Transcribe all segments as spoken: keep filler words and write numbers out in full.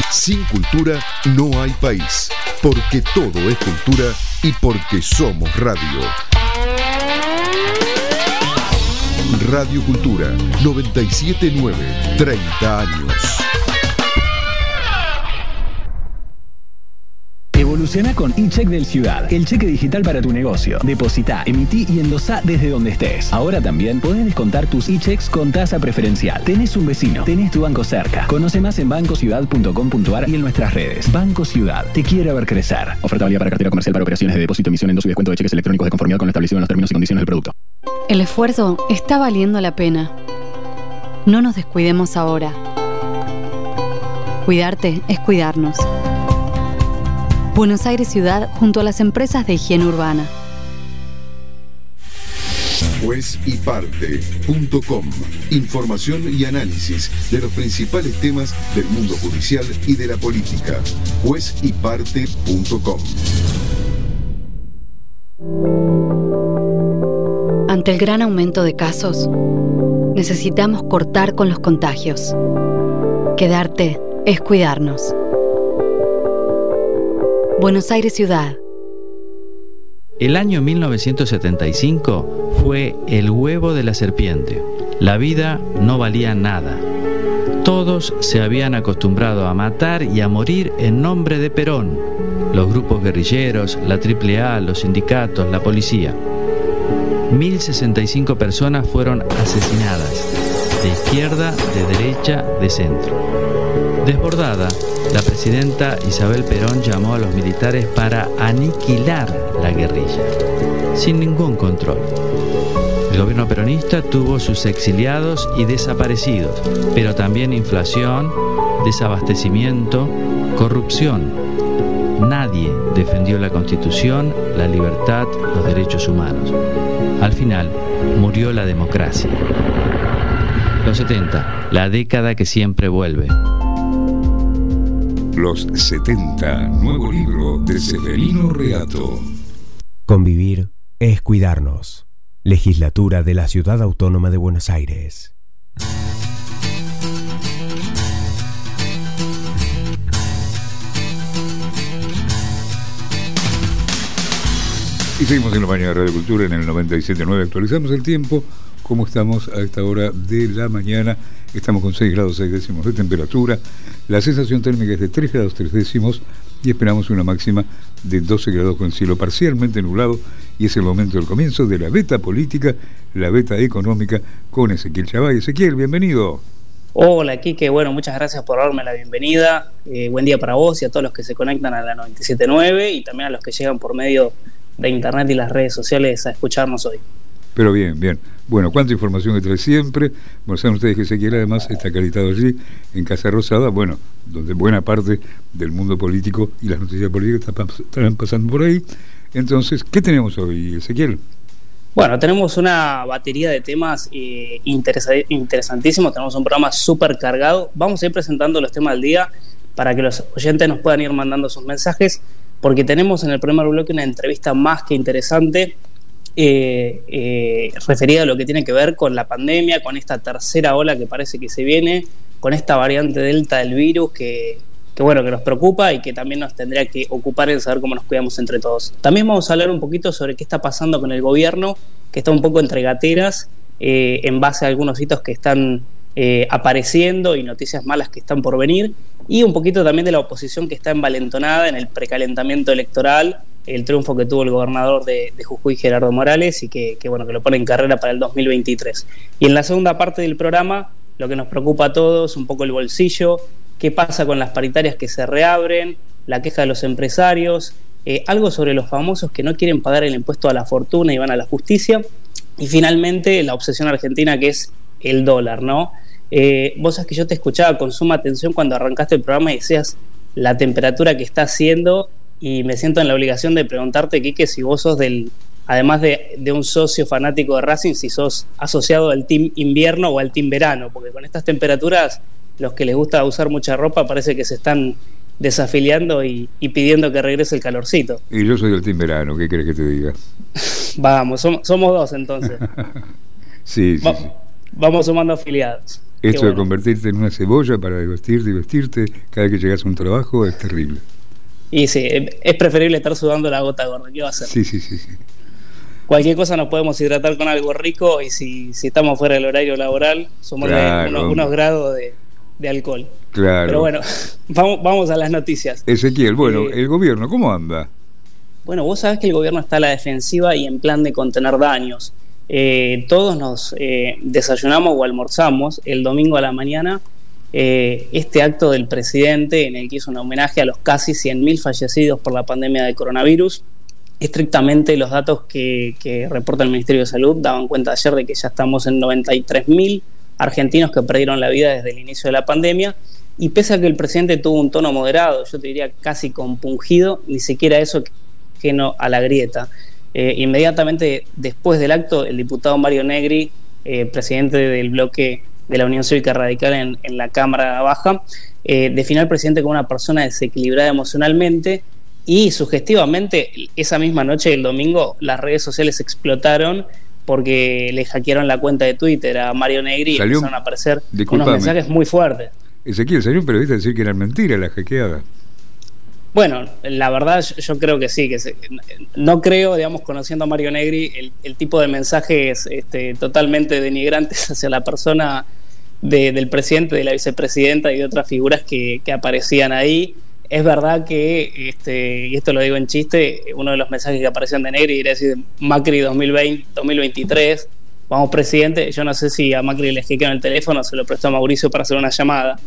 Sin cultura no hay país, porque todo es cultura y porque somos radio. Radio Cultura, noventa y siete punto nueve, treinta años. Evoluciona con eCheck del Ciudad, el cheque digital para tu negocio. Depositá, emití y endosá desde donde estés. Ahora también podés descontar tus eChecks con tasa preferencial. Tenés un vecino, tenés tu banco cerca. Conoce más en banco ciudad punto com punto a r y en nuestras redes. Banco Ciudad, te quiere ver crecer. Oferta válida para cartera comercial para operaciones de depósito, emisión, endoso y descuento de cheques electrónicos de conformidad con lo establecido en los términos y condiciones del producto. El esfuerzo está valiendo la pena. No nos descuidemos ahora. Cuidarte es cuidarnos. Buenos Aires Ciudad junto a las empresas de higiene urbana. juez y parte punto com. Información y análisis de los principales temas del mundo judicial y de la política. juez y parte punto com. Ante el gran aumento de casos, necesitamos cortar con los contagios. Quedarte es cuidarnos. Buenos Aires Ciudad. El año mil novecientos setenta y cinco fue el huevo de la serpiente. La vida no valía nada. Todos se habían acostumbrado a matar y a morir en nombre de Perón. Los grupos guerrilleros, la triple A, los sindicatos, la policía. mil sesenta y cinco personas fueron asesinadas, de izquierda, de derecha, de centro. Desbordada, la presidenta Isabel Perón llamó a los militares para aniquilar la guerrilla, sin ningún control. El gobierno peronista tuvo sus exiliados y desaparecidos, pero también inflación, desabastecimiento, corrupción. Nadie defendió la Constitución, la libertad, los derechos humanos. Al final, murió la democracia. Los setenta, la década que siempre vuelve. Los setenta, nuevo libro de Severino Reato. Convivir es cuidarnos. Legislatura de la Ciudad Autónoma de Buenos Aires. Y seguimos en la mañana de Radio Cultura en el noventa y siete punto nueve. Actualizamos el tiempo. ¿Cómo estamos a esta hora de la mañana? Estamos con seis grados seis décimos de temperatura. La sensación térmica es de tres grados tres décimos y esperamos una máxima de doce grados con el cielo parcialmente nublado. Y es el momento del comienzo de la beta política, la beta económica con Ezequiel Chavay. Ezequiel, bienvenido. Hola, Quique. Bueno, muchas gracias por darme la bienvenida. Eh, buen día para vos y a todos los que se conectan a la noventa y siete punto nueve y también a los que llegan por medio de internet y las redes sociales a escucharnos hoy. Pero bien, bien. Bueno, cuánta información que trae siempre. Bueno, saben ustedes que Ezequiel además está acreditado allí, en Casa Rosada, bueno, donde buena parte del mundo político y las noticias políticas estarán pasando por ahí. Entonces, ¿qué tenemos hoy, Ezequiel? Bueno, tenemos una batería de temas eh, interesa- interesantísimos. Tenemos un programa súper cargado. Vamos a ir presentando los temas del día para que los oyentes nos puedan ir mandando sus mensajes, porque tenemos en el primer bloque una entrevista más que interesante eh, eh, referida a lo que tiene que ver con la pandemia, con esta tercera ola que parece que se viene, con esta variante delta del virus que, que bueno, que nos preocupa y que también nos tendría que ocupar en saber cómo nos cuidamos entre todos. También vamos a hablar un poquito sobre qué está pasando con el gobierno, que está un poco entre gateras eh, en base a algunos hitos que están eh, apareciendo y noticias malas que están por venir, y un poquito también de la oposición que está envalentonada en el precalentamiento electoral, el triunfo que tuvo el gobernador de, de Jujuy, Gerardo Morales, y que, que bueno, que lo pone en carrera para el dos mil veintitrés. Y en la segunda parte del programa, lo que nos preocupa a todos, un poco el bolsillo, qué pasa con las paritarias que se reabren, la queja de los empresarios, eh, algo sobre los famosos que no quieren pagar el impuesto a la fortuna y van a la justicia, y finalmente la obsesión argentina que es el dólar, ¿no? Eh, vos sabés que yo te escuchaba con suma atención cuando arrancaste el programa y decías la temperatura que está haciendo, y me siento en la obligación de preguntarte, Quique, si vos sos del, además de, de un socio fanático de Racing, si sos asociado al team invierno o al team verano, porque con estas temperaturas los que les gusta usar mucha ropa parece que se están desafiliando y, y pidiendo que regrese el calorcito. Y yo soy del team verano, ¿qué querés que te diga? Vamos, somos, somos dos entonces. sí, sí, Va, sí. Vamos sumando afiliados. Esto bueno. de convertirte en una cebolla para vestirte y vestirte cada vez que llegas a un trabajo es terrible. Y sí, es preferible estar sudando la gota gorda. ¿Qué va a hacer? Sí, sí, sí, sí. Cualquier cosa nos podemos hidratar con algo rico y si, si estamos fuera del horario laboral, sumarle Claro. unos, unos grados de, de alcohol. Claro. Pero bueno, vamos, vamos a las noticias. Ezequiel, bueno, Eh, el gobierno, ¿cómo anda? Bueno, vos sabés que el gobierno está a la defensiva y en plan de contener daños. Eh, todos nos eh, desayunamos o almorzamos el domingo a la mañana eh, este acto del presidente en el que hizo un homenaje a los casi cien mil fallecidos por la pandemia de coronavirus. Estrictamente los datos que, que reporta el Ministerio de Salud daban cuenta ayer de que ya estamos en noventa y tres mil argentinos que perdieron la vida desde el inicio de la pandemia, y pese a que el presidente tuvo un tono moderado, yo te diría casi compungido, ni siquiera eso que no a la grieta. Eh, inmediatamente después del acto, el diputado Mario Negri, eh, presidente del bloque de la Unión Cívica Radical en, en la Cámara Baja, eh, definió al presidente como una persona desequilibrada emocionalmente, y sugestivamente esa misma noche del domingo las redes sociales explotaron porque le hackearon la cuenta de Twitter a Mario Negri y Salió, empezaron a aparecer disculpame, unos mensajes muy fuertes. Ezequiel, salió un periodista a decir que eran mentiras las hackeadas. Bueno, la verdad yo, yo creo que sí, que se, no creo, digamos, conociendo a Mario Negri, el, el tipo de mensajes este, totalmente denigrantes hacia la persona de, del presidente, de la vicepresidenta y de otras figuras que, que aparecían ahí. Es verdad que, este, y esto lo digo en chiste, uno de los mensajes que aparecían de Negri era decir Macri dos mil veinte, dos mil veintitrés, vamos presidente. Yo no sé si a Macri le hackearon el teléfono, se lo prestó a Mauricio para hacer una llamada.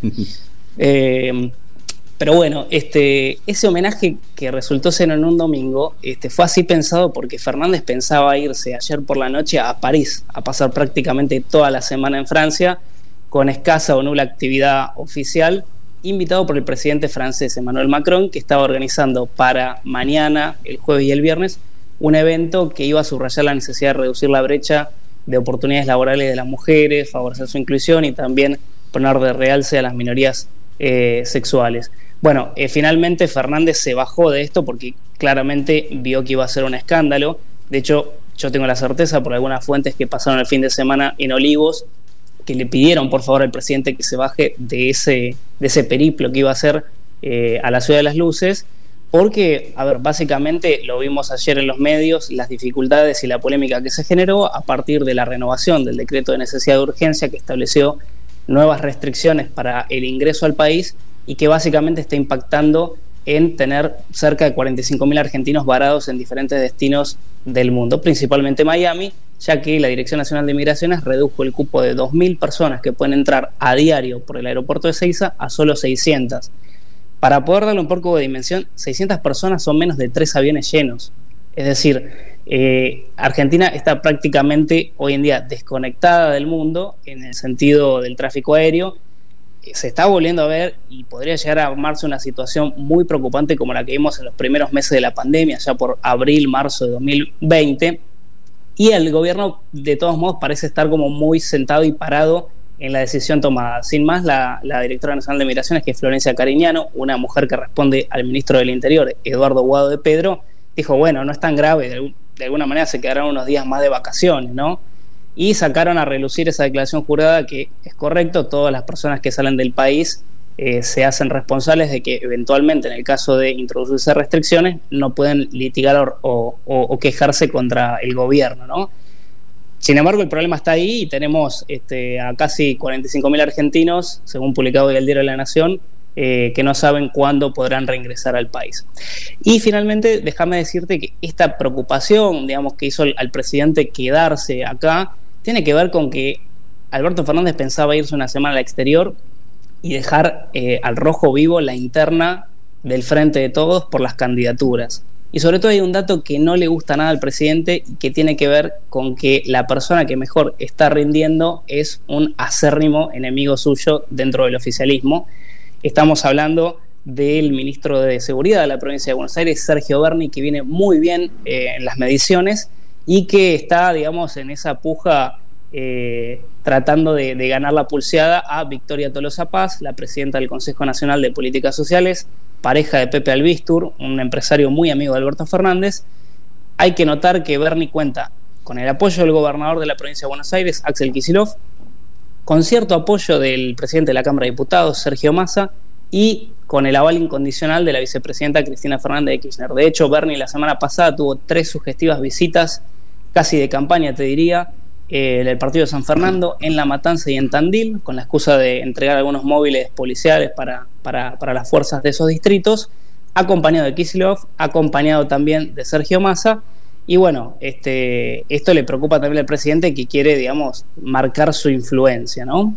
eh, Pero bueno, este, ese homenaje que resultó ser en un domingo este, fue así pensado porque Fernández pensaba irse ayer por la noche a París, a pasar prácticamente toda la semana en Francia, con escasa o nula actividad oficial, invitado por el presidente francés Emmanuel Macron, que estaba organizando para mañana, el jueves y el viernes, un evento que iba a subrayar la necesidad de reducir la brecha de oportunidades laborales de las mujeres, favorecer su inclusión y también poner de realce a las minorías eh, sexuales. Bueno, eh, finalmente Fernández se bajó de esto porque claramente vio que iba a ser un escándalo. De hecho, yo tengo la certeza por algunas fuentes que pasaron el fin de semana en Olivos, que le pidieron por favor al presidente que se baje de ese, de ese periplo que iba a hacer eh, a la Ciudad de las Luces, porque, a ver, básicamente lo vimos ayer en los medios, las dificultades y la polémica que se generó a partir de la renovación del decreto de necesidad de urgencia que estableció nuevas restricciones para el ingreso al país y que básicamente está impactando en tener cerca de cuarenta y cinco mil argentinos varados en diferentes destinos del mundo, principalmente Miami, ya que la Dirección Nacional de Migraciones redujo el cupo de dos mil personas que pueden entrar a diario por el aeropuerto de Ezeiza a solo seiscientas. Para poder darle un poco de dimensión, seiscientas personas son menos de tres aviones llenos. Es decir, eh, Argentina está prácticamente hoy en día desconectada del mundo en el sentido del tráfico aéreo. Se está volviendo a ver y podría llegar a armarse una situación muy preocupante como la que vimos en los primeros meses de la pandemia, ya por abril, marzo de dos mil veinte, y el gobierno de todos modos parece estar como muy sentado y parado en la decisión tomada. Sin más, la, la directora nacional de Migraciones, que es Florencia Cariñano, una mujer que responde al ministro del Interior, Eduardo Guado de Pedro, dijo, bueno, no es tan grave, de, de alguna manera se quedarán unos días más de vacaciones, ¿no? Y sacaron a relucir esa declaración jurada que es correcto, todas las personas que salen del país eh, se hacen responsables de que eventualmente en el caso de introducirse restricciones no pueden litigar o, o, o quejarse contra el gobierno, ¿no? Sin embargo, el problema está ahí y tenemos este, a casi cuarenta y cinco mil argentinos, según publicado hoy el Diario de la Nación, eh, que no saben cuándo podrán reingresar al país. Y finalmente, déjame decirte que esta preocupación, digamos, que hizo al, al presidente quedarse acá, tiene que ver con que Alberto Fernández pensaba irse una semana al exterior y dejar eh, al rojo vivo la interna del Frente de Todos por las candidaturas. Y sobre todo hay un dato que no le gusta nada al presidente y que tiene que ver con que la persona que mejor está rindiendo es un acérrimo enemigo suyo dentro del oficialismo. Estamos hablando del ministro de Seguridad de la provincia de Buenos Aires, Sergio Berni, que viene muy bien eh, en las mediciones y que está, digamos, en esa puja eh, tratando de, de ganar la pulseada a Victoria Tolosa Paz, la presidenta del Consejo Nacional de Políticas Sociales, pareja de Pepe Albistur, un empresario muy amigo de Alberto Fernández. Hay que notar que Berni cuenta con el apoyo del gobernador de la provincia de Buenos Aires, Axel Kicillof, con cierto apoyo del presidente de la Cámara de Diputados, Sergio Massa, y con el aval incondicional de la vicepresidenta Cristina Fernández de Kirchner. De hecho, Bernie la semana pasada tuvo tres sugestivas visitas, casi de campaña te diría, eh, del partido de San Fernando, en La Matanza y en Tandil, con la excusa de entregar algunos móviles policiales para, para, para las fuerzas de esos distritos, acompañado de Kicillof, acompañado también de Sergio Massa. Y bueno, este, esto le preocupa también al presidente, que quiere, digamos, marcar su influencia, ¿no?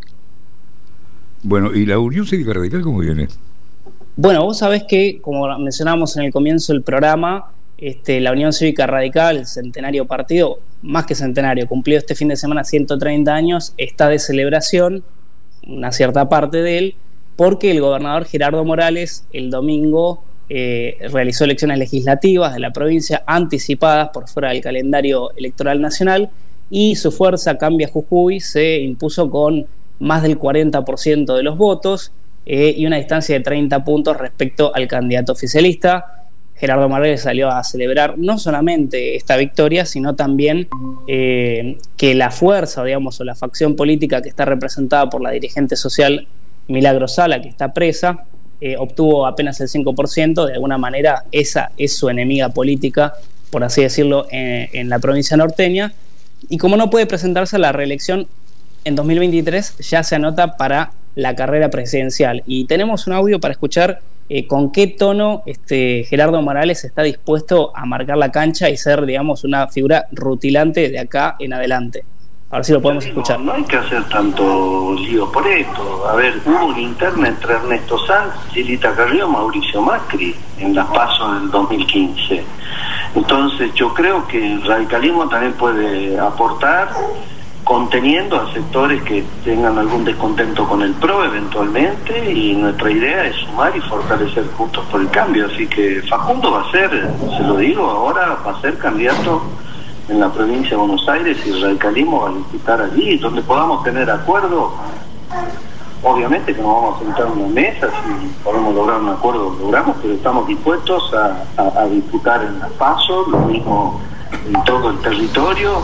Bueno, ¿y la Unión Cívica Radical cómo viene? Bueno, vos sabés que, como mencionábamos en el comienzo del programa, este, la Unión Cívica Radical, el centenario partido, más que centenario, cumplió este fin de semana ciento treinta años, está de celebración, una cierta parte de él, porque el gobernador Gerardo Morales el domingo eh, realizó elecciones legislativas de la provincia anticipadas por fuera del calendario electoral nacional, y su fuerza Cambia Jujuy se impuso con más del cuarenta por ciento de los votos eh, y una distancia de treinta puntos respecto al candidato oficialista. Gerardo Morales salió a celebrar no solamente esta victoria, sino también eh, que la fuerza, digamos, o la facción política que está representada por la dirigente social Milagro Sala, que está presa, eh, obtuvo apenas el cinco por ciento. De alguna manera esa es su enemiga política, por así decirlo, en, en la provincia norteña. Y como no puede presentarse a la reelección en dos mil veintitrés, ya se anota para la carrera presidencial. Y tenemos un audio para escuchar eh, con qué tono este, Gerardo Morales está dispuesto a marcar la cancha y ser, digamos, una figura rutilante de acá en adelante. A ver si lo podemos escuchar. No hay que hacer tanto lío por esto. A ver, hubo una interna entre Ernesto Sanz, Gilita Carrió, Mauricio Macri en las PASO del dos mil quince. Entonces yo creo que el radicalismo también puede aportar, conteniendo a sectores que tengan algún descontento con el P R O eventualmente, y nuestra idea es sumar y fortalecer Juntos por el Cambio. Así que Facundo va a ser, se lo digo ahora, va a ser candidato en la provincia de Buenos Aires, y el radicalismo va a disputar allí, donde podamos tener acuerdo. Obviamente que nos vamos a sentar en una mesa, si podemos lograr un acuerdo, lo logramos, pero estamos dispuestos a, a, a disputar en la PASO, lo mismo en todo el territorio.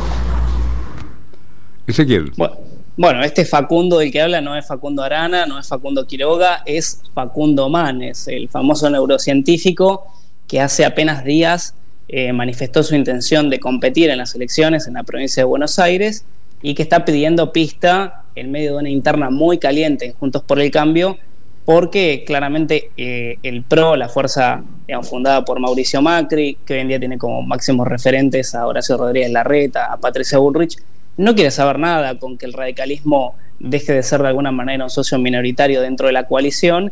Ezequiel. Bueno, bueno, este Facundo del que habla no es Facundo Arana, no es Facundo Quiroga, es Facundo Manes, el famoso neurocientífico que hace apenas días eh, manifestó su intención de competir en las elecciones en la provincia de Buenos Aires, y que está pidiendo pista en medio de una interna muy caliente en Juntos por el Cambio, porque claramente eh, el P R O, la fuerza, digamos, fundada por Mauricio Macri, que hoy en día tiene como máximos referentes a Horacio Rodríguez Larreta, a Patricia Bullrich, no quiere saber nada con que el radicalismo deje de ser de alguna manera un socio minoritario dentro de la coalición,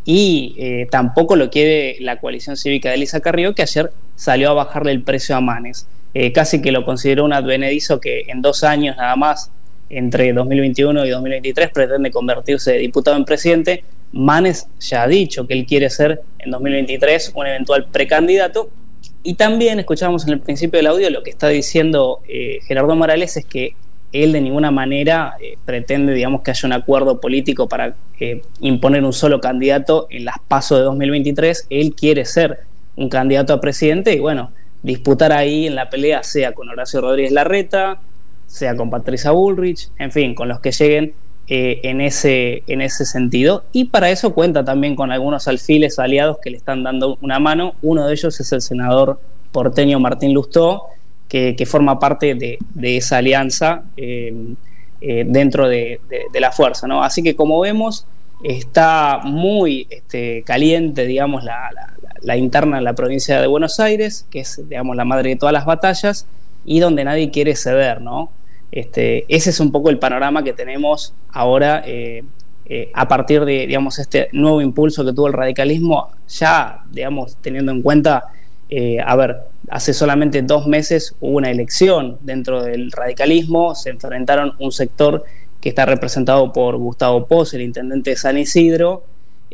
y eh, tampoco lo quiere la coalición cívica de Elisa Carrió, que ayer salió a bajarle el precio a Manes. Eh, casi que lo consideró un advenedizo que en dos años nada más, entre dos mil veintiuno y dos mil veintitrés, pretende convertirse de diputado en presidente. Manes ya ha dicho que él quiere ser en dos mil veintitrés un eventual precandidato. Y también escuchábamos en el principio del audio lo que está diciendo eh, Gerardo Morales, es que él de ninguna manera eh, pretende, digamos, que haya un acuerdo político para eh, imponer un solo candidato en las PASO de dos mil veintitrés. Él quiere ser un candidato a presidente y, bueno, disputar ahí en la pelea, sea con Horacio Rodríguez Larreta, sea con Patricia Bullrich, en fin, con los que lleguen eh, en, ese, en ese sentido. Y para eso cuenta también con algunos alfiles aliados que le están dando una mano. Uno de ellos es el senador porteño Martín Lustó, que, que forma parte de, de esa alianza eh, eh, dentro de, de, de la fuerza, ¿no? Así que, como vemos, está muy este, caliente, digamos, la, la, la interna en la provincia de Buenos Aires, que es, digamos, la madre de todas las batallas, y donde nadie quiere ceder, ¿no? Este, ese es un poco el panorama que tenemos ahora eh, eh, a partir de, digamos, este nuevo impulso que tuvo el radicalismo, ya, digamos, teniendo en cuenta, eh, a ver, hace solamente dos meses hubo una elección dentro del radicalismo, se enfrentaron un sector que está representado por Gustavo Pos, el intendente de San Isidro,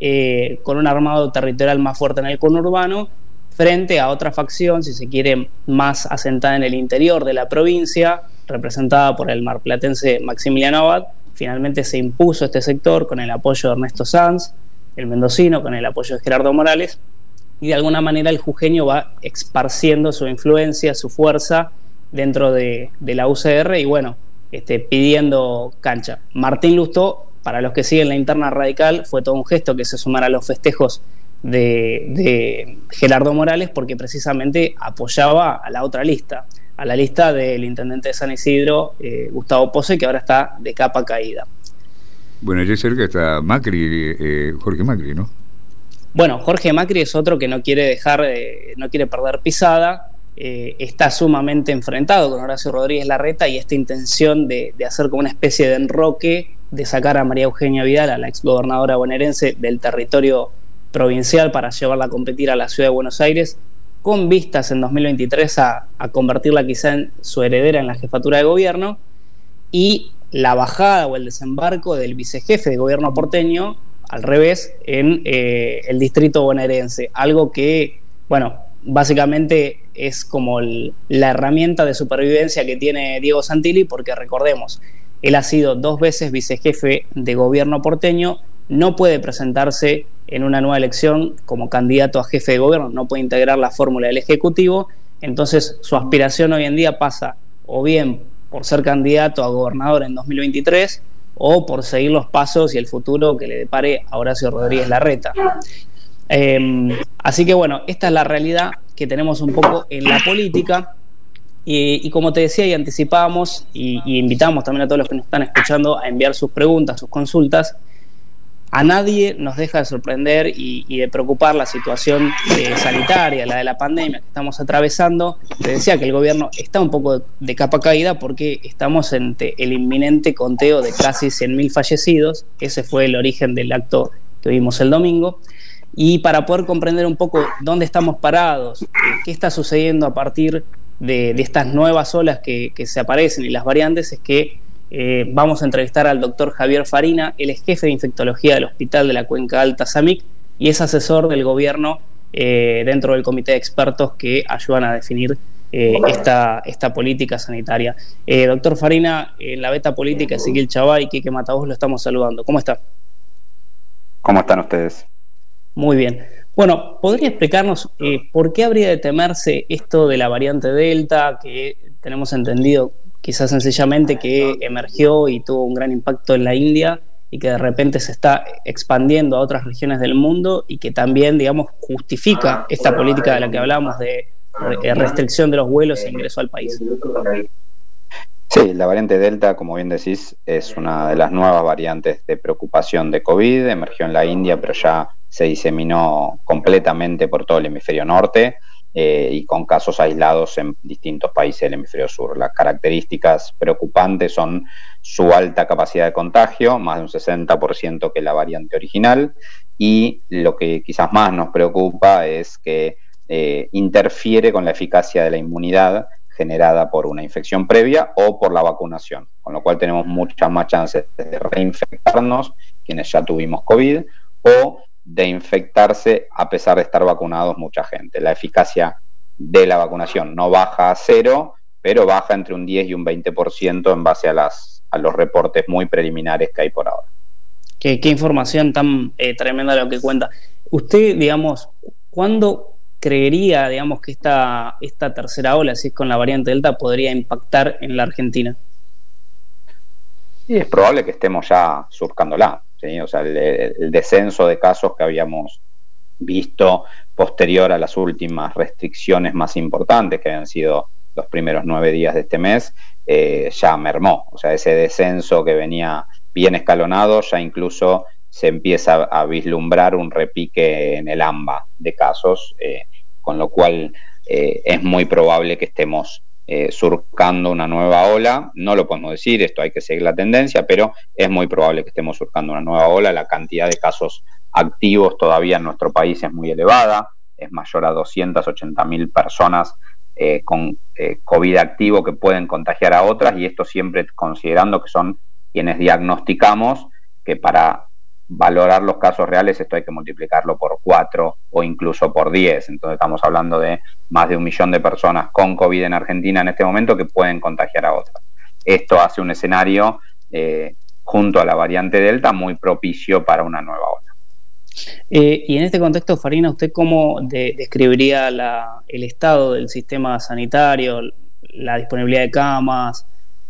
eh, con un armado territorial más fuerte en el conurbano, frente a otra facción, si se quiere, más asentada en el interior de la provincia, representada por el marplatense Maximiliano Abad. Finalmente se impuso este sector con el apoyo de Ernesto Sanz, el mendocino con el apoyo de Gerardo Morales, y de alguna manera el jujeño va esparciendo su influencia, su fuerza dentro de, de la U C R, y bueno, este, pidiendo cancha. Martín Lustó, para los que siguen la interna radical, fue todo un gesto que se sumara a los festejos de, de Gerardo Morales, porque precisamente apoyaba a la otra lista, a la lista del intendente de San Isidro, eh, Gustavo Pose, que ahora está de capa caída. Bueno, allí cerca está Macri, eh, Jorge Macri, ¿no? Bueno, Jorge Macri es otro que no quiere dejar, eh, no quiere perder pisada, eh, está sumamente enfrentado con Horacio Rodríguez Larreta, y esta intención de, de hacer como una especie de enroque, de sacar a María Eugenia Vidal, a la exgobernadora bonaerense, del territorio provincial para llevarla a competir a la ciudad de Buenos Aires, con vistas en dos mil veintitrés a, a convertirla quizá en su heredera en la jefatura de gobierno, y la bajada o el desembarco del vicejefe de gobierno porteño, al revés, en eh, el distrito bonaerense, algo que, bueno, básicamente es como el, la herramienta de supervivencia que tiene Diego Santilli, porque recordemos, él ha sido dos veces vicejefe de gobierno porteño, no puede presentarse en una nueva elección como candidato a jefe de gobierno, no puede integrar la fórmula del Ejecutivo, entonces su aspiración hoy en día pasa o bien por ser candidato a gobernador en dos mil veintitrés o por seguir los pasos y el futuro que le depare a Horacio Rodríguez Larreta. Eh, así que bueno, esta es la realidad que tenemos un poco en la política, y, y como te decía y anticipábamos, y, y invitamos también a todos los que nos están escuchando a enviar sus preguntas, sus consultas. A nadie nos deja de sorprender y, y de preocupar la situación eh, sanitaria, la de la pandemia que estamos atravesando. Te decía que el gobierno está un poco de, de capa caída porque estamos ante el inminente conteo de casi cien mil fallecidos. Ese fue el origen del acto que vimos el domingo. Y para poder comprender un poco dónde estamos parados, eh, qué está sucediendo a partir de, de estas nuevas olas que, que se aparecen y las variantes, es que Eh, vamos a entrevistar al doctor Javier Farina. Él es jefe de infectología del Hospital de la Cuenca Alta SAMIC y es asesor del gobierno eh, dentro del comité de expertos que ayudan a definir eh, esta, esta política sanitaria. Eh, doctor Farina, en la beta política, Ezequiel Chavá y Quique Mataúz lo estamos saludando. ¿Cómo está? ¿Cómo están ustedes? Muy bien. Bueno, ¿podría explicarnos eh, por qué habría de temerse esto de la variante Delta, que tenemos entendido quizás sencillamente que emergió y tuvo un gran impacto en la India y que de repente se está expandiendo a otras regiones del mundo, y que también, digamos, justifica esta política de la que hablamos de restricción de los vuelos e ingreso al país? Sí, la variante Delta, como bien decís, es una de las nuevas variantes de preocupación de COVID. Emergió en la India, pero ya se diseminó completamente por todo el hemisferio norte. Eh, y con casos aislados en distintos países del hemisferio sur. Las características preocupantes son su alta capacidad de contagio, más de un sesenta por ciento que la variante original, y lo que quizás más nos preocupa es que eh, interfiere con la eficacia de la inmunidad generada por una infección previa o por la vacunación, con lo cual tenemos muchas más chances de reinfectarnos, quienes ya tuvimos COVID, o de infectarse a pesar de estar vacunados mucha gente. La eficacia de la vacunación no baja a cero, pero baja entre un diez y un veinte por ciento en base a, las, a los reportes muy preliminares que hay por ahora. Qué, qué información tan eh, tremenda lo que cuenta. Usted, digamos, ¿cuándo creería, digamos, que esta, esta tercera ola, si es con la variante Delta, podría impactar en la Argentina? Sí, es probable que estemos ya surcándola. ¿Sí? O sea, el, el descenso de casos que habíamos visto posterior a las últimas restricciones más importantes, que habían sido los primeros nueve días de este mes, eh, ya mermó. O sea, ese descenso que venía bien escalonado, ya incluso se empieza a vislumbrar un repique en el AMBA de casos, eh, con lo cual eh, es muy probable que estemos Eh, surcando una nueva ola. No lo podemos decir, esto hay que seguir la tendencia, pero es muy probable que estemos surcando una nueva ola. La cantidad de casos activos todavía en nuestro país es muy elevada, es mayor a doscientas ochenta mil personas eh, con eh, COVID activo que pueden contagiar a otras, y esto siempre considerando que son quienes diagnosticamos, que para valorar los casos reales esto hay que multiplicarlo por cuatro o incluso por diez. Entonces estamos hablando de más de un millón de personas con COVID en Argentina en este momento que pueden contagiar a otras. Esto hace un escenario eh, junto a la variante Delta muy propicio para una nueva ola. Eh, y en este contexto, Farina, ¿usted cómo de, describiría la, el estado del sistema sanitario, la disponibilidad de camas,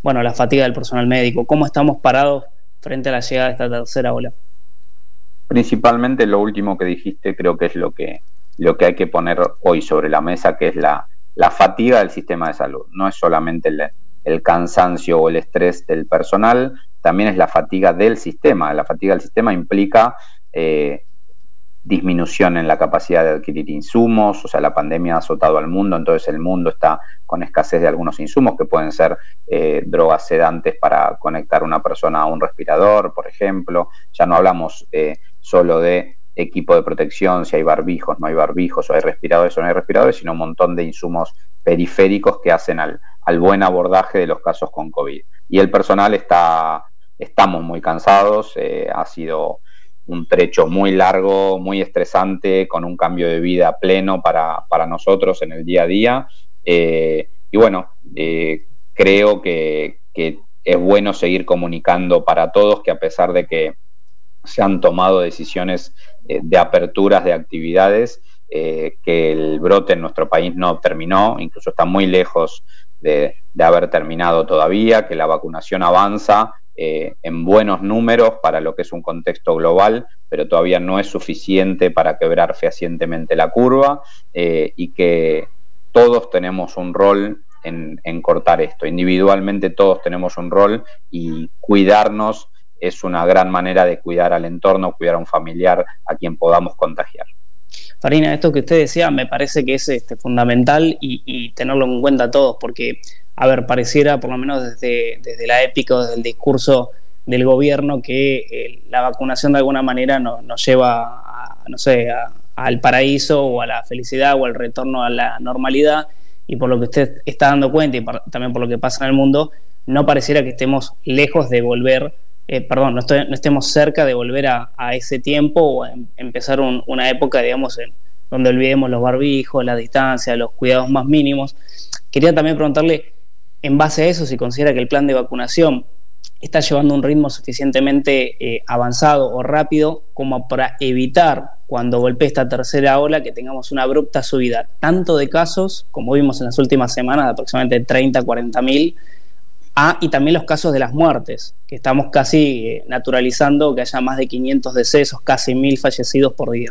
bueno, la fatiga del personal médico. ¿Cómo estamos parados frente a la llegada de esta tercera ola? Principalmente lo último que dijiste creo que es lo que, lo que hay que poner hoy sobre la mesa, que es la, la fatiga del sistema de salud. No es solamente el, el cansancio o el estrés del personal, también es la fatiga del sistema. La fatiga del sistema implica eh, disminución en la capacidad de adquirir insumos, o sea, la pandemia ha azotado al mundo, entonces el mundo está con escasez de algunos insumos que pueden ser eh, drogas sedantes para conectar a una persona a un respirador, por ejemplo. Ya no hablamos eh, solo de equipo de protección, si hay barbijos, no hay barbijos, o hay respiradores o no hay respiradores, sino un montón de insumos periféricos que hacen al, al buen abordaje de los casos con COVID. Y el personal está, estamos muy cansados, eh, ha sido un trecho muy largo, muy estresante, con un cambio de vida pleno para, para nosotros en el día a día. Eh, y bueno, eh, creo que, que es bueno seguir comunicando para todos que a pesar de que se han tomado decisiones eh, de aperturas de actividades, eh, que el brote en nuestro país no terminó, incluso está muy lejos de, de haber terminado todavía, que la vacunación avanza eh, en buenos números para lo que es un contexto global, pero todavía no es suficiente para quebrar fehacientemente la curva, eh, y que todos tenemos un rol en, en cortar esto. Individualmente todos tenemos un rol y cuidarnos es una gran manera de cuidar al entorno, cuidar a un familiar a quien podamos contagiar. Farina, esto que usted decía me parece que es este, fundamental y, y tenerlo en cuenta todos, porque, a ver, pareciera, por lo menos desde, desde la épica, desde el discurso del gobierno, que eh, la vacunación de alguna manera no, nos lleva a, no sé, a, al paraíso o a la felicidad o al retorno a la normalidad, y por lo que usted está dando cuenta y por, también por lo que pasa en el mundo, no pareciera que estemos lejos de volver Eh, perdón, no, estoy, no estemos cerca de volver a, a ese tiempo o a em, empezar un, una época, digamos, en, donde olvidemos los barbijos, la distancia, los cuidados más mínimos. Quería también preguntarle, en base a eso, si considera que el plan de vacunación está llevando un ritmo suficientemente eh, avanzado o rápido como para evitar, cuando golpee esta tercera ola, que tengamos una abrupta subida, tanto de casos, como vimos en las últimas semanas, de aproximadamente treinta a cuarenta mil, Ah, y también los casos de las muertes, que estamos casi eh, naturalizando que haya más de quinientos decesos, casi mil fallecidos por día.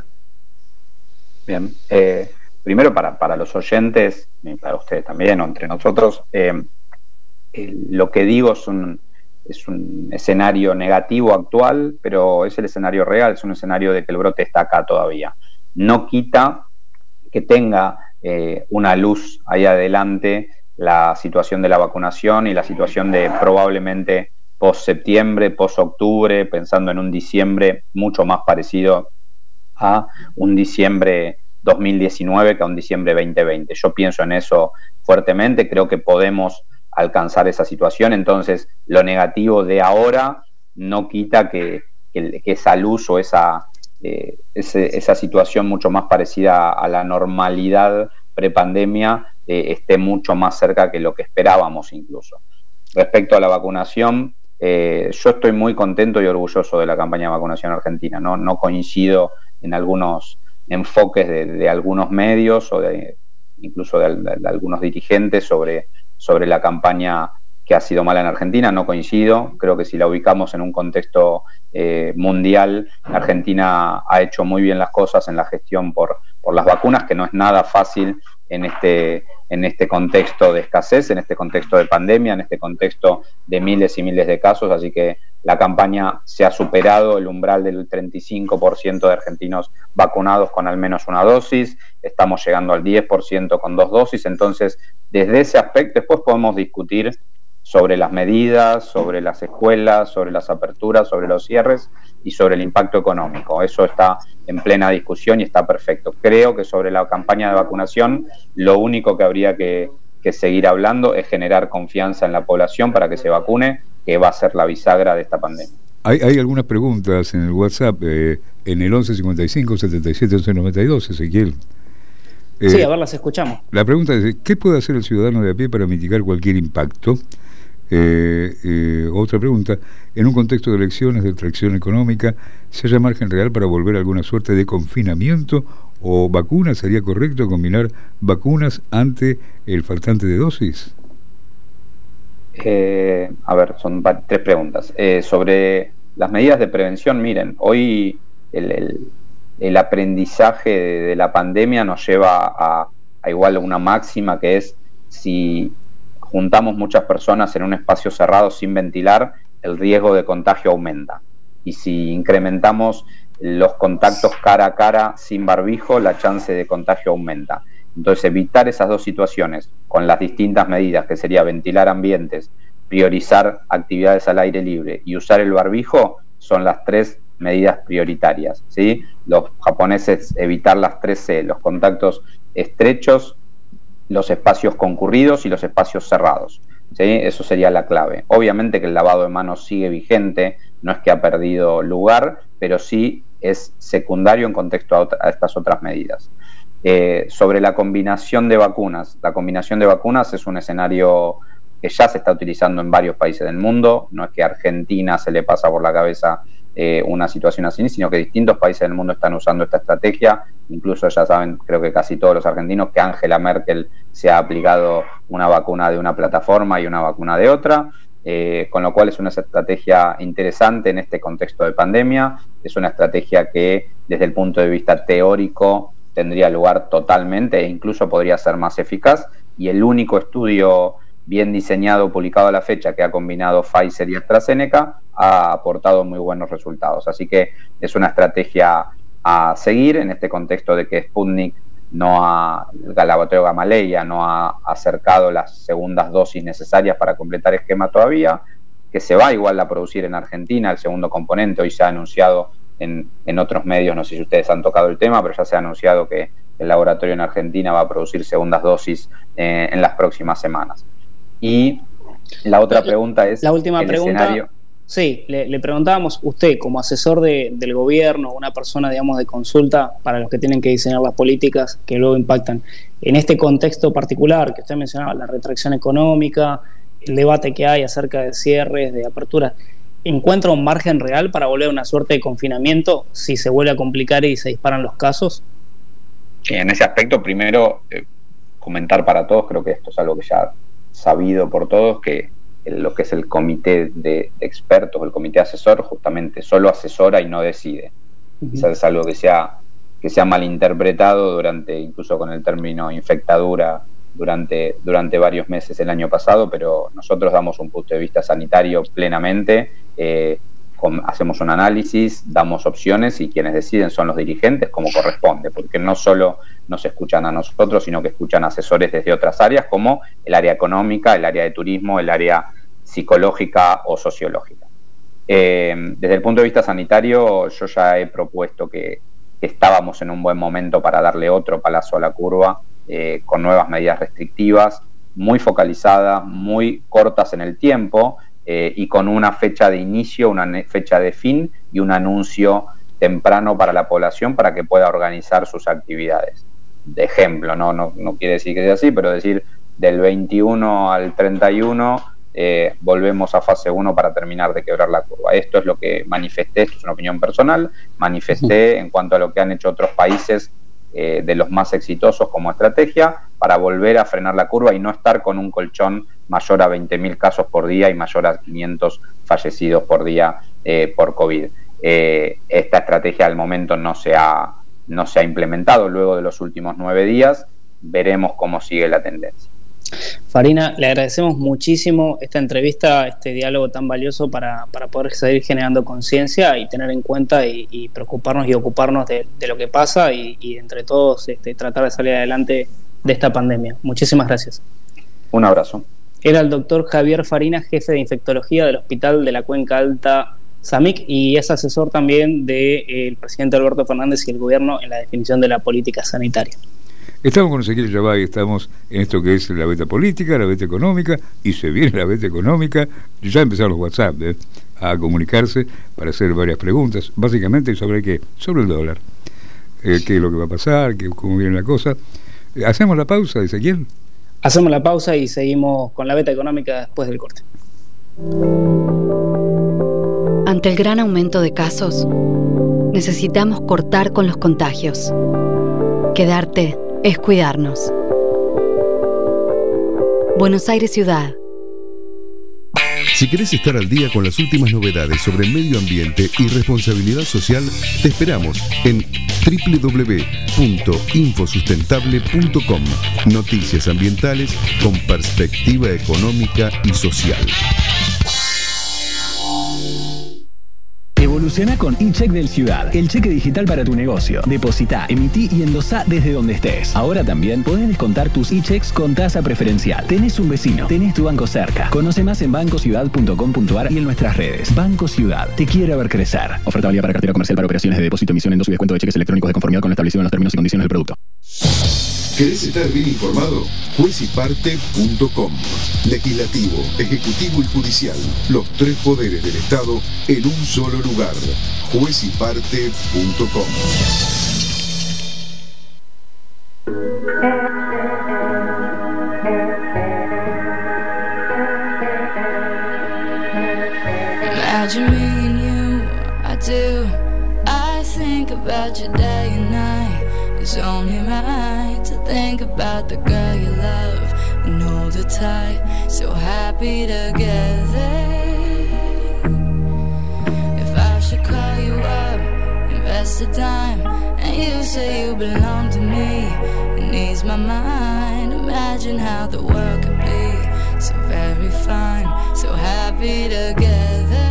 Bien, eh, primero para, para los oyentes, y para ustedes también, o entre nosotros, eh, eh, lo que digo es un, es un escenario negativo actual, pero es el escenario real, es un escenario de que el brote está acá todavía. No quita que tenga eh, una luz ahí adelante la situación de la vacunación y la situación de probablemente post-septiembre, post-octubre, pensando en un diciembre mucho más parecido a un diciembre dos mil diecinueve que a un diciembre veinte veinte. Yo pienso en eso fuertemente, creo que podemos alcanzar esa situación, entonces lo negativo de ahora no quita que, que, que esa luz o esa, eh, ese, esa situación mucho más parecida a la normalidad prepandemia Eh, esté mucho más cerca que lo que esperábamos incluso. Respecto a la vacunación, eh, yo estoy muy contento y orgulloso de la campaña de vacunación argentina. No, no coincido en algunos enfoques de, de algunos medios o de, incluso de, de, de algunos dirigentes sobre, sobre la campaña que ha sido mala en Argentina. No coincido. Creo que si la ubicamos en un contexto eh, mundial, Argentina ha hecho muy bien las cosas en la gestión por, por las vacunas, que no es nada fácil en este, en este contexto de escasez, en este contexto de pandemia, en este contexto de miles y miles de casos, así que la campaña se ha superado el umbral del treinta y cinco por ciento de argentinos vacunados con al menos una dosis, estamos llegando al diez por ciento con dos dosis, entonces desde ese aspecto después podemos discutir sobre las medidas, sobre las escuelas, sobre las aperturas, sobre los cierres y sobre el impacto económico. Eso está en plena discusión y está perfecto. Creo que sobre la campaña de vacunación lo único que habría que, que seguir hablando es generar confianza en la población para que se vacune, que va a ser la bisagra de esta pandemia. Hay, hay algunas preguntas en el WhatsApp, eh, en el once cincuenta y cinco setenta y siete once noventa y dos, Ezequiel. Eh, sí, a ver, las escuchamos. La pregunta es, ¿qué puede hacer el ciudadano de a pie para mitigar cualquier impacto? Eh, eh, otra pregunta, en un contexto de elecciones, de tracción económica, ¿se haya margen real para volver a alguna suerte de confinamiento o vacunas? ¿Sería correcto combinar vacunas ante el faltante de dosis? Eh, a ver, son tres preguntas. Eh, sobre las medidas de prevención, miren, hoy el, el, el aprendizaje de, de la pandemia nos lleva a, a igual una máxima, que es: si juntamos muchas personas en un espacio cerrado sin ventilar, el riesgo de contagio aumenta. Y si incrementamos los contactos cara a cara sin barbijo, la chance de contagio aumenta. Entonces, evitar esas dos situaciones con las distintas medidas, que sería ventilar ambientes, priorizar actividades al aire libre y usar el barbijo, son las tres medidas prioritarias, ¿sí? Los japoneses evitar las tres C: los contactos estrechos, los espacios concurridos y los espacios cerrados, ¿sí? Eso sería la clave. Obviamente que el lavado de manos sigue vigente, no es que ha perdido lugar, pero sí es secundario en contexto a, otra, a estas otras medidas. Eh, sobre la combinación de vacunas, la combinación de vacunas es un escenario que ya se está utilizando en varios países del mundo. No es que a Argentina se le pasa por la cabeza eh, una situación así, sino que distintos países del mundo están usando esta estrategia. Incluso ya saben, creo que casi todos los argentinos, que Angela Merkel se ha aplicado una vacuna de una plataforma y una vacuna de otra, eh, con lo cual es una estrategia interesante en este contexto de pandemia. Es una estrategia que desde el punto de vista teórico tendría lugar totalmente e incluso podría ser más eficaz, y el único estudio bien diseñado, publicado a la fecha, que ha combinado Pfizer y AstraZeneca, ha aportado muy buenos resultados. Así que es una estrategia a seguir en este contexto de que Sputnik no ha, el laboratorio Gamaleya no ha acercado las segundas dosis necesarias para completar esquema todavía, que se va igual a producir en Argentina el segundo componente. Hoy se ha anunciado en, en otros medios, no sé si ustedes han tocado el tema, pero ya se ha anunciado que el laboratorio en Argentina va a producir segundas dosis eh, en las próximas semanas. Y la otra pregunta es... La última el pregunta... escenario. Sí, le, le preguntábamos, usted como asesor de, del gobierno, una persona, digamos, de consulta para los que tienen que diseñar las políticas que luego impactan, en este contexto particular que usted mencionaba, la retracción económica, el debate que hay acerca de cierres, de aperturas, ¿encuentra un margen real para volver a una suerte de confinamiento si se vuelve a complicar y se disparan los casos? Sí, en ese aspecto, primero, eh, comentar para todos, creo que esto es algo que ya sabido por todos, que lo que es el comité de expertos, el comité asesor, justamente solo asesora y no decide. Uh-huh. Quizás es algo que se ha, que se ha malinterpretado durante, incluso con el término infectadura, durante, durante varios meses el año pasado, pero nosotros damos un punto de vista sanitario plenamente, eh, con, hacemos un análisis, damos opciones, y quienes deciden son los dirigentes, como corresponde, porque no solo nos escuchan a nosotros, sino que escuchan asesores desde otras áreas, como el área económica, el área de turismo, el área psicológica o sociológica. Eh, desde el punto de vista sanitario, yo ya he propuesto que, que estábamos en un buen momento para darle otro palazo a la curva, eh, con nuevas medidas restrictivas, muy focalizadas, muy cortas en el tiempo, eh, y con una fecha de inicio, una fecha de fin y un anuncio temprano para la población para que pueda organizar sus actividades. De ejemplo, no, no, no quiere decir que sea así, pero decir del veintiuno al treinta y uno eh, volvemos a fase uno para terminar de quebrar la curva. Esto es lo que manifesté, esto es una opinión personal, manifesté en cuanto a lo que han hecho otros países eh, de los más exitosos como estrategia, para volver a frenar la curva y no estar con un colchón mayor a veinte mil casos por día y mayor a quinientos fallecidos por día eh, por COVID. Eh, esta estrategia al momento no se ha, no se ha implementado luego de los últimos nueve días. Veremos cómo sigue la tendencia. Farina, le agradecemos muchísimo esta entrevista, este diálogo tan valioso para, para poder seguir generando conciencia y tener en cuenta y, y preocuparnos y ocuparnos de, de lo que pasa y, y entre todos este, tratar de salir adelante de esta pandemia. Muchísimas gracias. Un abrazo. Era el doctor Javier Farina, jefe de infectología del Hospital de la Cuenca Alta SAMIC, y es asesor también del de, eh, presidente Alberto Fernández y el gobierno en la definición de la política sanitaria. Estamos con Ezequiel Yabay, estamos en esto que es la beta política, la beta económica, y se viene la beta económica. Ya empezaron los WhatsApp ¿eh? a comunicarse para hacer varias preguntas, básicamente sobre qué, sobre el dólar, eh, qué es lo que va a pasar, qué, cómo viene la cosa. ¿Hacemos la pausa, Ezequiel? Hacemos la pausa y seguimos con la beta económica después del corte. Ante el gran aumento de casos, necesitamos cortar con los contagios. Quedarte es cuidarnos. Buenos Aires Ciudad. Si querés estar al día con las últimas novedades sobre medio ambiente y responsabilidad social, te esperamos en doble u doble u doble u punto infosustentable punto com. Noticias ambientales con perspectiva económica y social. Evoluciona con eCheck del Ciudad, el cheque digital para tu negocio. Depositá, emití y endosá desde donde estés. Ahora también podés descontar tus eChecks con tasa preferencial. Tenés un vecino, tenés tu banco cerca. Conoce más en banco ciudad punto com punto a r y en nuestras redes. Banco Ciudad, te quiere ver crecer. Oferta válida para cartera comercial para operaciones de depósito, emisión, endoso y descuento de cheques electrónicos de conformidad con lo establecido en los términos y condiciones del producto. ¿Querés estar bien informado? juez y parte punto com. Legislativo, Ejecutivo y Judicial. Los tres poderes del Estado en un solo lugar. juez y parte punto com. Imagine me and you, I do. I think about you day and night. It's only right to think about the girl you love and hold her tight, so happy together. If I should call you up, invest the time, and you say you belong to me, it needs my mind. Imagine how the world could be so very fine, so happy together.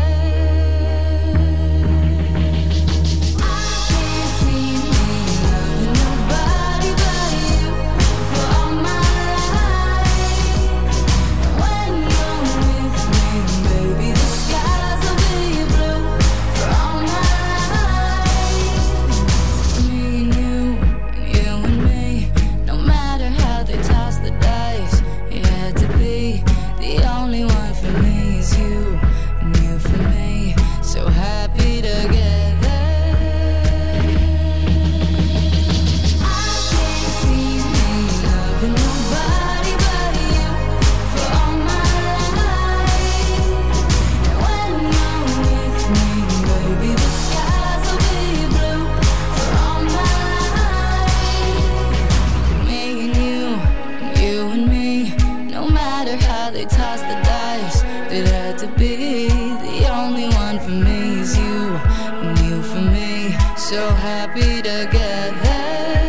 So happy together.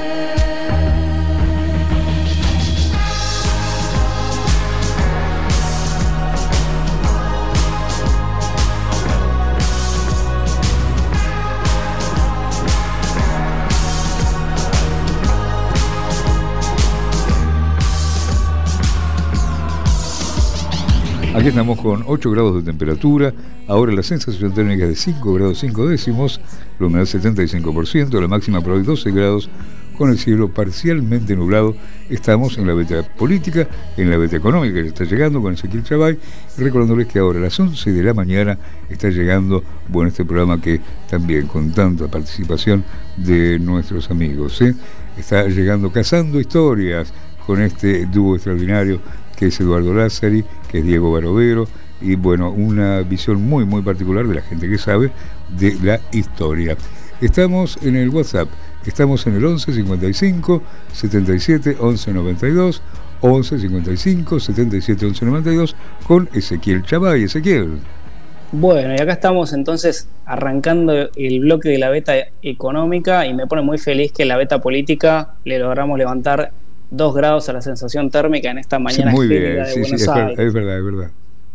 Aquí estamos con ocho grados de temperatura, ahora la sensación térmica es de cinco grados cinco décimos, la humedad setenta y cinco por ciento, la máxima para hoy doce grados, con el cielo parcialmente nublado. Estamos en la beta política, en la beta económica que está llegando con Ezequiel Chavay, recordándoles que ahora a las once de la mañana está llegando, bueno, este programa que también con tanta participación de nuestros amigos, ¿eh? Está llegando Cazando Historias con este dúo extraordinario que es Eduardo Lázari, que es Diego Barovero, y bueno, una visión muy muy particular de la gente que sabe de la historia. Estamos en el WhatsApp, estamos en el once cincuenta y cinco setenta y siete once noventa y dos, once cincuenta y cinco setenta y siete once noventa y dos, con Ezequiel Chavay. Ezequiel. Bueno, y acá estamos entonces arrancando el bloque de la beta económica, y me pone muy feliz que en la beta política le logramos levantar dos grados a la sensación térmica en esta mañana sí, muy gélida bien, de sí, Buenos sí, Aires. Es verdad, es verdad.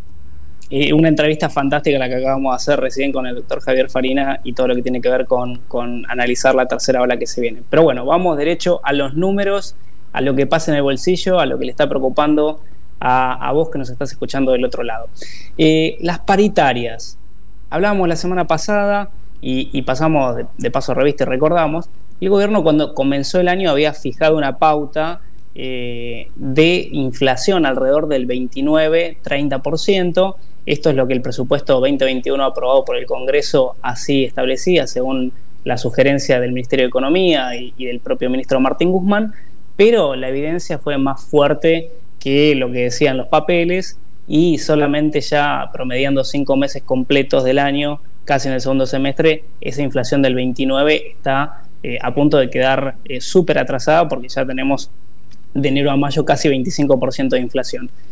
Eh, una entrevista fantástica la que acabamos de hacer recién con el doctor Javier Farina y todo lo que tiene que ver con, con analizar la tercera ola que se viene. Pero bueno, vamos derecho a los números, a lo que pasa en el bolsillo, a lo que le está preocupando a, a vos que nos estás escuchando del otro lado. Eh, las paritarias. Hablábamos la semana pasada y, y pasamos de, de paso a revista y recordamos. El gobierno, cuando comenzó el año, había fijado una pauta eh, de inflación alrededor del veintinueve a treinta por ciento. Esto es lo que el presupuesto veinte veintiuno aprobado por el Congreso así establecía, según la sugerencia del Ministerio de Economía y, y del propio ministro Martín Guzmán, pero la evidencia fue más fuerte que lo que decían los papeles, y solamente ya promediando cinco meses completos del año, casi en el segundo semestre, esa inflación del veintinueve está eh, a punto de quedar eh, súper atrasada, porque ya tenemos de enero a mayo casi veinticinco por ciento de inflación.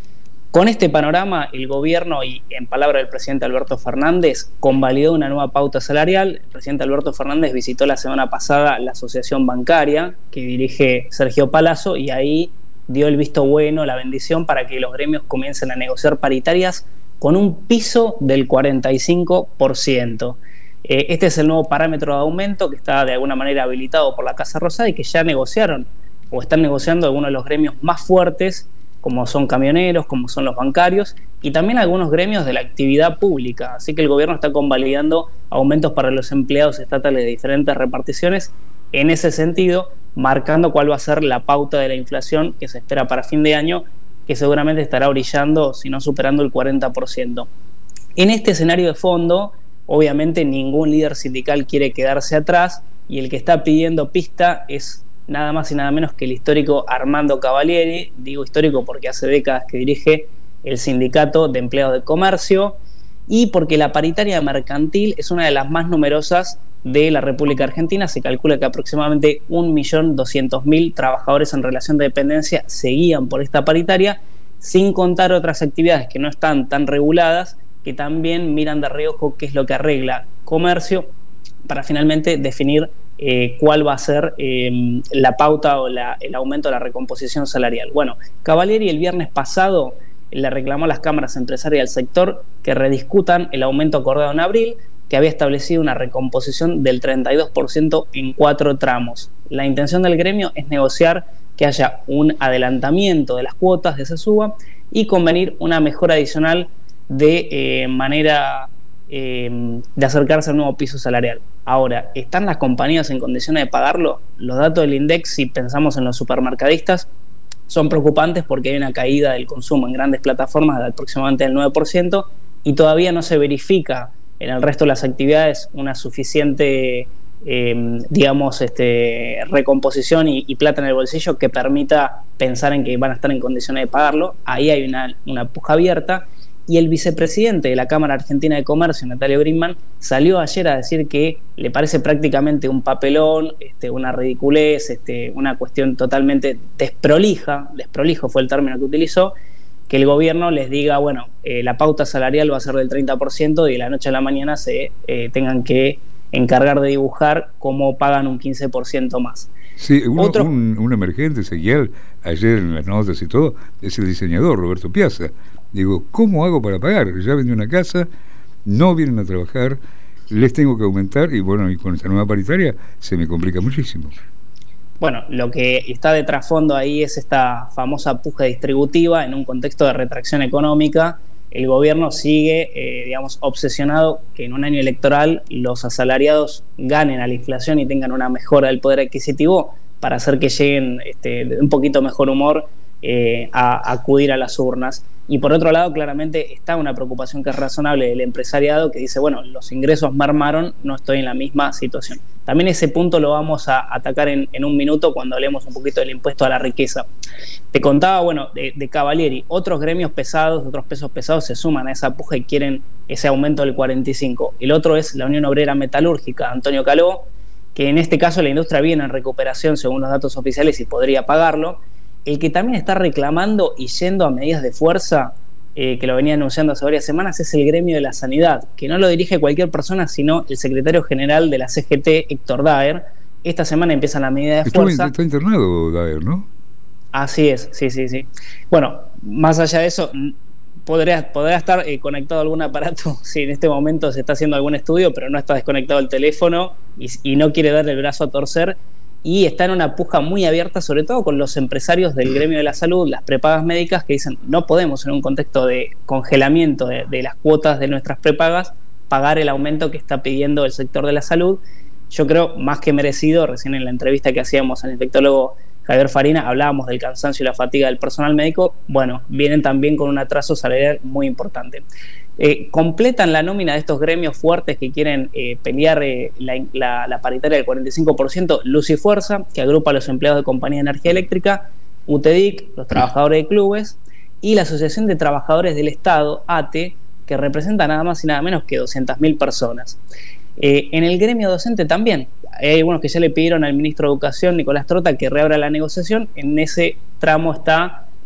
Con este panorama, el gobierno, y en palabra del presidente Alberto Fernández, convalidó una nueva pauta salarial. El presidente Alberto Fernández visitó la semana pasada la asociación bancaria que dirige Sergio Palazzo y ahí dio el visto bueno, la bendición para que los gremios comiencen a negociar paritarias con un piso del cuarenta y cinco por ciento. Eh, este es el nuevo parámetro de aumento que está de alguna manera habilitado por la Casa Rosada y que ya negociaron o están negociando algunos de los gremios más fuertes, como son camioneros, como son los bancarios, y también algunos gremios de la actividad pública. Así que el gobierno está convalidando aumentos para los empleados estatales de diferentes reparticiones en ese sentido, marcando cuál va a ser la pauta de la inflación que se espera para fin de año, que seguramente estará brillando, si no superando el cuarenta por ciento. En este escenario de fondo, obviamente ningún líder sindical quiere quedarse atrás, y el que está pidiendo pista es nada más y nada menos que el histórico Armando Cavalieri. Digo histórico porque hace décadas que dirige el Sindicato de Empleados de Comercio y porque la paritaria mercantil es una de las más numerosas de la República Argentina. Se calcula que aproximadamente un millón doscientos mil trabajadores en relación de dependencia se guían por esta paritaria, sin contar otras actividades que no están tan reguladas, que también miran de reojo qué es lo que arregla comercio para finalmente definir Eh, cuál va a ser eh, la pauta o la, el aumento de la recomposición salarial. Bueno, Cavalieri el viernes pasado le reclamó a las cámaras empresarias del sector que rediscutan el aumento acordado en abril, que había establecido una recomposición del treinta y dos por ciento en cuatro tramos. La intención del gremio es negociar que haya un adelantamiento de las cuotas de esa suba y convenir una mejora adicional de eh, manera eh, de acercarse al nuevo piso salarial. Ahora, ¿están las compañías en condiciones de pagarlo? Los datos del INDEX, si pensamos en los supermercadistas, son preocupantes porque hay una caída del consumo en grandes plataformas de aproximadamente el nueve por ciento y todavía no se verifica en el resto de las actividades una suficiente, eh, digamos, este, recomposición y, y plata en el bolsillo que permita pensar en que van a estar en condiciones de pagarlo. Ahí hay una, una puja abierta. Y el vicepresidente de la Cámara Argentina de Comercio, Natalio Grimman, salió ayer a decir que le parece prácticamente un papelón, este, una ridiculez, este, una cuestión totalmente desprolija, desprolijo fue el término que utilizó, que el gobierno les diga, bueno, eh, la pauta salarial va a ser del treinta por ciento y de la noche a la mañana se eh, tengan que encargar de dibujar cómo pagan un quince por ciento más. Sí, uno, Otro... un, un emergente seguial ayer en las notas y todo, es el diseñador Roberto Piazza. Digo, ¿cómo hago para pagar? Ya vendí una casa, no vienen a trabajar, les tengo que aumentar y bueno, y con esta nueva paritaria se me complica muchísimo. Bueno, lo que está de trasfondo ahí es esta famosa puja distributiva en un contexto de retracción económica. El gobierno sigue, eh, digamos, obsesionado que en un año electoral los asalariados ganen a la inflación y tengan una mejora del poder adquisitivo para hacer que lleguen este, de un poquito mejor humor eh, a, a acudir a las urnas. Y por otro lado, claramente está una preocupación que es razonable del empresariado que dice, bueno, los ingresos mermaron, no estoy en la misma situación. También ese punto lo vamos a atacar en, en un minuto cuando hablemos un poquito del impuesto a la riqueza. Te contaba, bueno, de, de Cavalieri, otros gremios pesados, otros pesos pesados se suman a esa puja y quieren ese aumento del cuarenta y cinco. El otro es la Unión Obrera Metalúrgica, Antonio Caló, que en este caso la industria viene en recuperación según los datos oficiales y podría pagarlo. El que también está reclamando y yendo a medidas de fuerza, eh, que lo venía anunciando hace varias semanas, es el gremio de la sanidad, que no lo dirige cualquier persona, sino el secretario general de la C G T, Héctor Daer. Esta semana empieza la medida de Estuvo, fuerza. Está internado Daer, ¿no? Así es, sí, sí, sí. Bueno, más allá de eso, podría, podría estar eh, conectado a algún aparato si en este momento se está haciendo algún estudio, pero no está desconectado el teléfono y, y no quiere darle el brazo a torcer. Y está en una puja muy abierta, sobre todo con los empresarios del gremio de la salud, las prepagas médicas, que dicen no podemos en un contexto de congelamiento de, de las cuotas de nuestras prepagas pagar el aumento que está pidiendo el sector de la salud. Yo creo más que merecido. Recién en la entrevista que hacíamos al infectólogo Javier Farina hablábamos del cansancio y la fatiga del personal médico. Bueno, vienen también con un atraso salarial muy importante. Eh, completan la nómina de estos gremios fuertes que quieren eh, pelear eh, la, la, la paritaria del cuarenta y cinco por ciento, Luz y Fuerza, que agrupa a los empleados de Compañía de Energía Eléctrica, U T E D I C, los trabajadores de clubes, y la Asociación de Trabajadores del Estado, A T E, que representa nada más y nada menos que doscientas mil personas. Eh, en el gremio docente también, hay algunos que ya le pidieron al ministro de Educación, Nicolás Trota, que reabra la negociación. En ese tramo está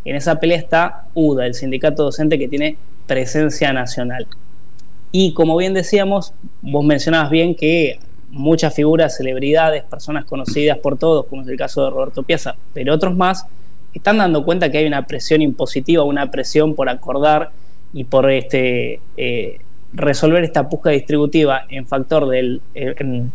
en esa pelea está U D A, el sindicato docente que tiene presencia nacional. Y como bien decíamos, vos mencionabas bien que muchas figuras, celebridades, personas conocidas por todos, como es el caso de Roberto Piazza, pero otros más, están dando cuenta que hay una presión impositiva, una presión por acordar y por este eh, resolver esta puja distributiva en factor del eh, en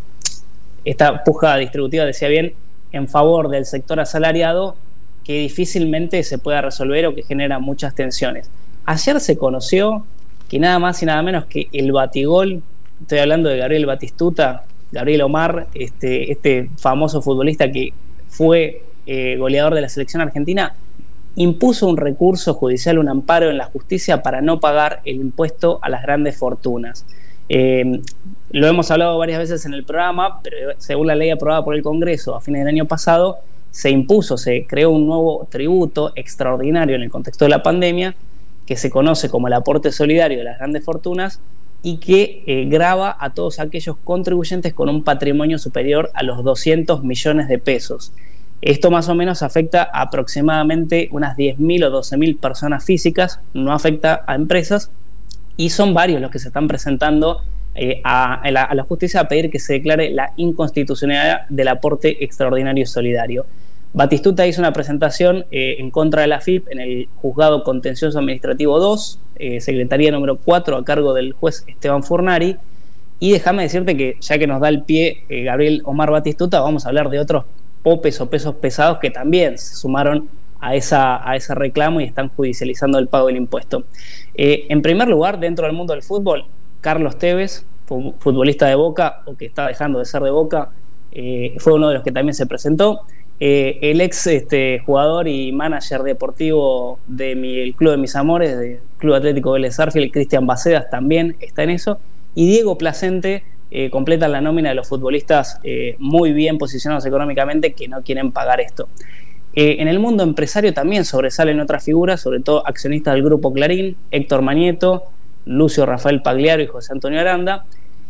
esta puja distributiva, decía bien, en favor del sector asalariado, que difícilmente se pueda resolver o que genera muchas tensiones. Ayer se conoció que nada más y nada menos que el batigol, estoy hablando de Gabriel Batistuta, Gabriel Omar, este, este famoso futbolista que fue eh, goleador de la selección argentina, impuso un recurso judicial, un amparo en la justicia para no pagar el impuesto a las grandes fortunas. Eh, lo hemos hablado varias veces en el programa, pero según la ley aprobada por el Congreso a fines del año pasado, se impuso, se creó un nuevo tributo extraordinario en el contexto de la pandemia, que se conoce como el aporte solidario de las grandes fortunas y que eh, grava a todos aquellos contribuyentes con un patrimonio superior a los doscientos millones de pesos. Esto más o menos afecta a aproximadamente unas diez mil o doce mil personas físicas, no afecta a empresas, y son varios los que se están presentando eh, a, a, la, a la justicia a pedir que se declare la inconstitucionalidad del aporte extraordinario y solidario. Batistuta hizo una presentación eh, en contra de la F I P en el Juzgado Contencioso Administrativo dos, eh, Secretaría número cuatro, a cargo del juez Esteban Furnari, y déjame decirte que ya que nos da el pie eh, Gabriel Omar Batistuta, vamos a hablar de otros popes o pesos pesados que también se sumaron a, esa, a ese reclamo y están judicializando el pago del impuesto. Eh, en primer lugar, dentro del mundo del fútbol, Carlos Tevez, futbolista de Boca, o que está dejando de ser de Boca, eh, fue uno de los que también se presentó. Eh, el ex este, jugador y manager deportivo del club de mis amores, del Club Atlético Vélez Sarsfield, Cristian Bacedas, también está en eso. Y Diego Placente eh, completa la nómina de los futbolistas eh, muy bien posicionados económicamente que no quieren pagar esto. Eh, en el mundo empresario también sobresalen otras figuras, sobre todo accionistas del Grupo Clarín, Héctor Manieto, Lucio Rafael Pagliaro y José Antonio Aranda.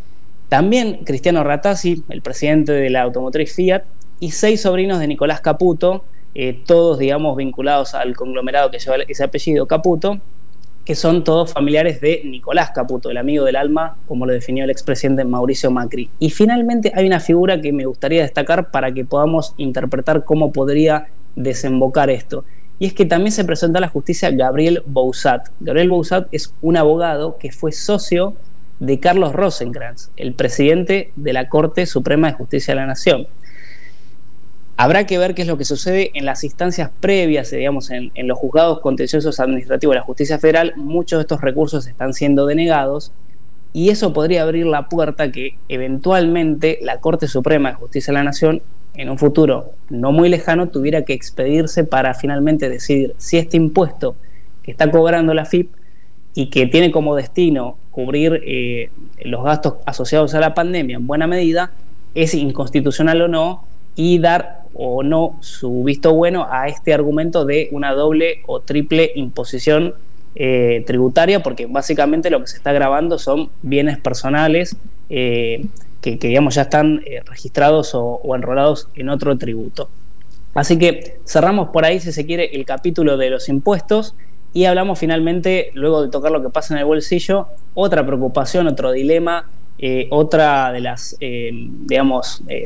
También Cristiano Ratazzi, el presidente de la automotriz Fiat, y seis sobrinos de Nicolás Caputo, eh, todos, digamos, vinculados al conglomerado que lleva ese apellido Caputo, que son todos familiares de Nicolás Caputo, el amigo del alma, como lo definió el expresidente Mauricio Macri. Y finalmente hay una figura que me gustaría destacar para que podamos interpretar cómo podría desembocar esto. Y es que también se presentó a la justicia Gabriel Bouzat. Gabriel Bouzat es un abogado que fue socio de Carlos Rosenkrantz, el presidente de la Corte Suprema de Justicia de la Nación. Habrá que ver qué es lo que sucede en las instancias previas, digamos, en, en los juzgados contenciosos administrativos de la justicia federal. Muchos de estos recursos están siendo denegados y eso podría abrir la puerta que eventualmente la Corte Suprema de Justicia de la Nación, en un futuro no muy lejano, tuviera que expedirse para finalmente decidir si este impuesto que está cobrando la F I P y que tiene como destino cubrir eh, los gastos asociados a la pandemia en buena medida, es inconstitucional o no, y dar o no su visto bueno a este argumento de una doble o triple imposición eh, tributaria, porque básicamente lo que se está grabando son bienes personales eh, que, que digamos ya están eh, registrados o, o enrolados en otro tributo. Así que cerramos por ahí, si se quiere, el capítulo de los impuestos y hablamos finalmente, luego de tocar lo que pasa en el bolsillo, otra preocupación, otro dilema, eh, otra de las, eh, digamos, eh,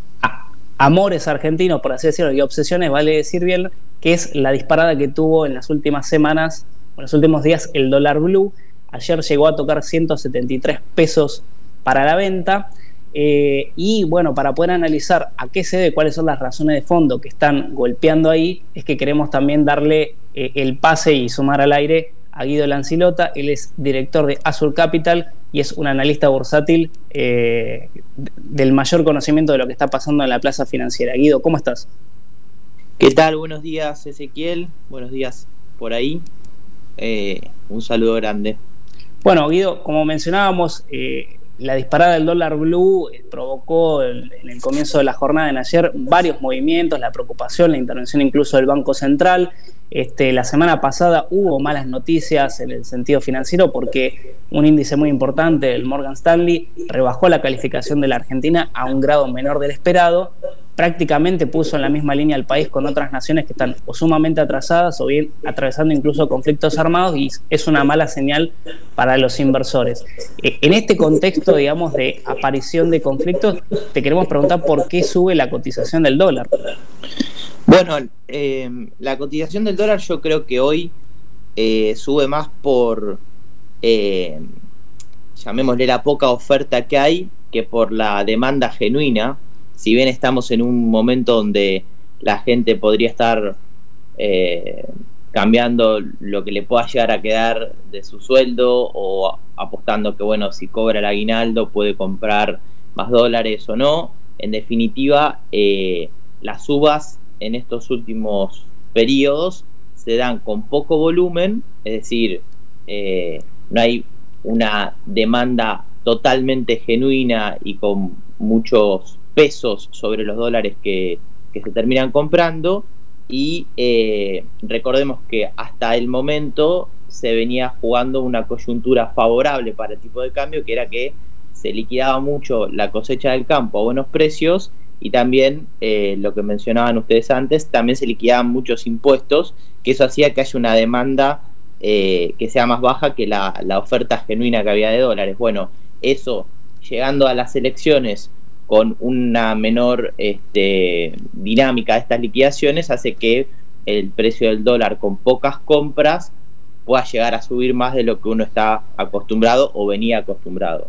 amores argentinos, por así decirlo, y obsesiones, vale decir bien, que es la disparada que tuvo en las últimas semanas, en los últimos días, el dólar blue. Ayer llegó a tocar ciento setenta y tres pesos para la venta. Eh, y bueno, para poder analizar a qué se debe, cuáles son las razones de fondo que están golpeando ahí, es que queremos también darle eh, el pase y sumar al aire a Guido Lancilota. Él es director de Azur Capital y es un analista bursátil eh, del mayor conocimiento de lo que está pasando en la plaza financiera. Guido, ¿cómo estás? ¿Qué tal? Buenos días, Ezequiel. Buenos días por ahí. Eh, un saludo grande. Bueno, Guido, como mencionábamos, eh, la disparada del dólar blue eh, provocó el, en el comienzo de la jornada de ayer varios movimientos, la preocupación, la intervención incluso del Banco Central. Este, la semana pasada hubo malas noticias en el sentido financiero porque un índice muy importante, el Morgan Stanley, rebajó la calificación de la Argentina a un grado menor del esperado, prácticamente puso en la misma línea al país con otras naciones que están o sumamente atrasadas o bien atravesando incluso conflictos armados, y es una mala señal para los inversores. En este contexto, digamos, de aparición de conflictos, te queremos preguntar por qué sube la cotización del dólar. Bueno, eh, la cotización del dólar yo creo que hoy eh, sube más por, eh, llamémosle, la poca oferta que hay, que por la demanda genuina. Si bien estamos en un momento donde la gente podría estar eh, cambiando lo que le pueda llegar a quedar de su sueldo o apostando que, bueno, si cobra el aguinaldo puede comprar más dólares o no, en definitiva, eh, las subas en estos últimos periodos se dan con poco volumen, es decir, eh, no hay una demanda totalmente genuina y con muchos pesos sobre los dólares que, que se terminan comprando, y eh, recordemos que hasta el momento se venía jugando una coyuntura favorable para el tipo de cambio, que era que se liquidaba mucho la cosecha del campo a buenos precios, y también eh, lo que mencionaban ustedes antes, también se liquidaban muchos impuestos, que eso hacía que haya una demanda eh, que sea más baja que la, la oferta genuina que había de dólares. Bueno, eso, llegando a las elecciones con una menor este, dinámica de estas liquidaciones, hace que el precio del dólar con pocas compras pueda llegar a subir más de lo que uno está acostumbrado o venía acostumbrado.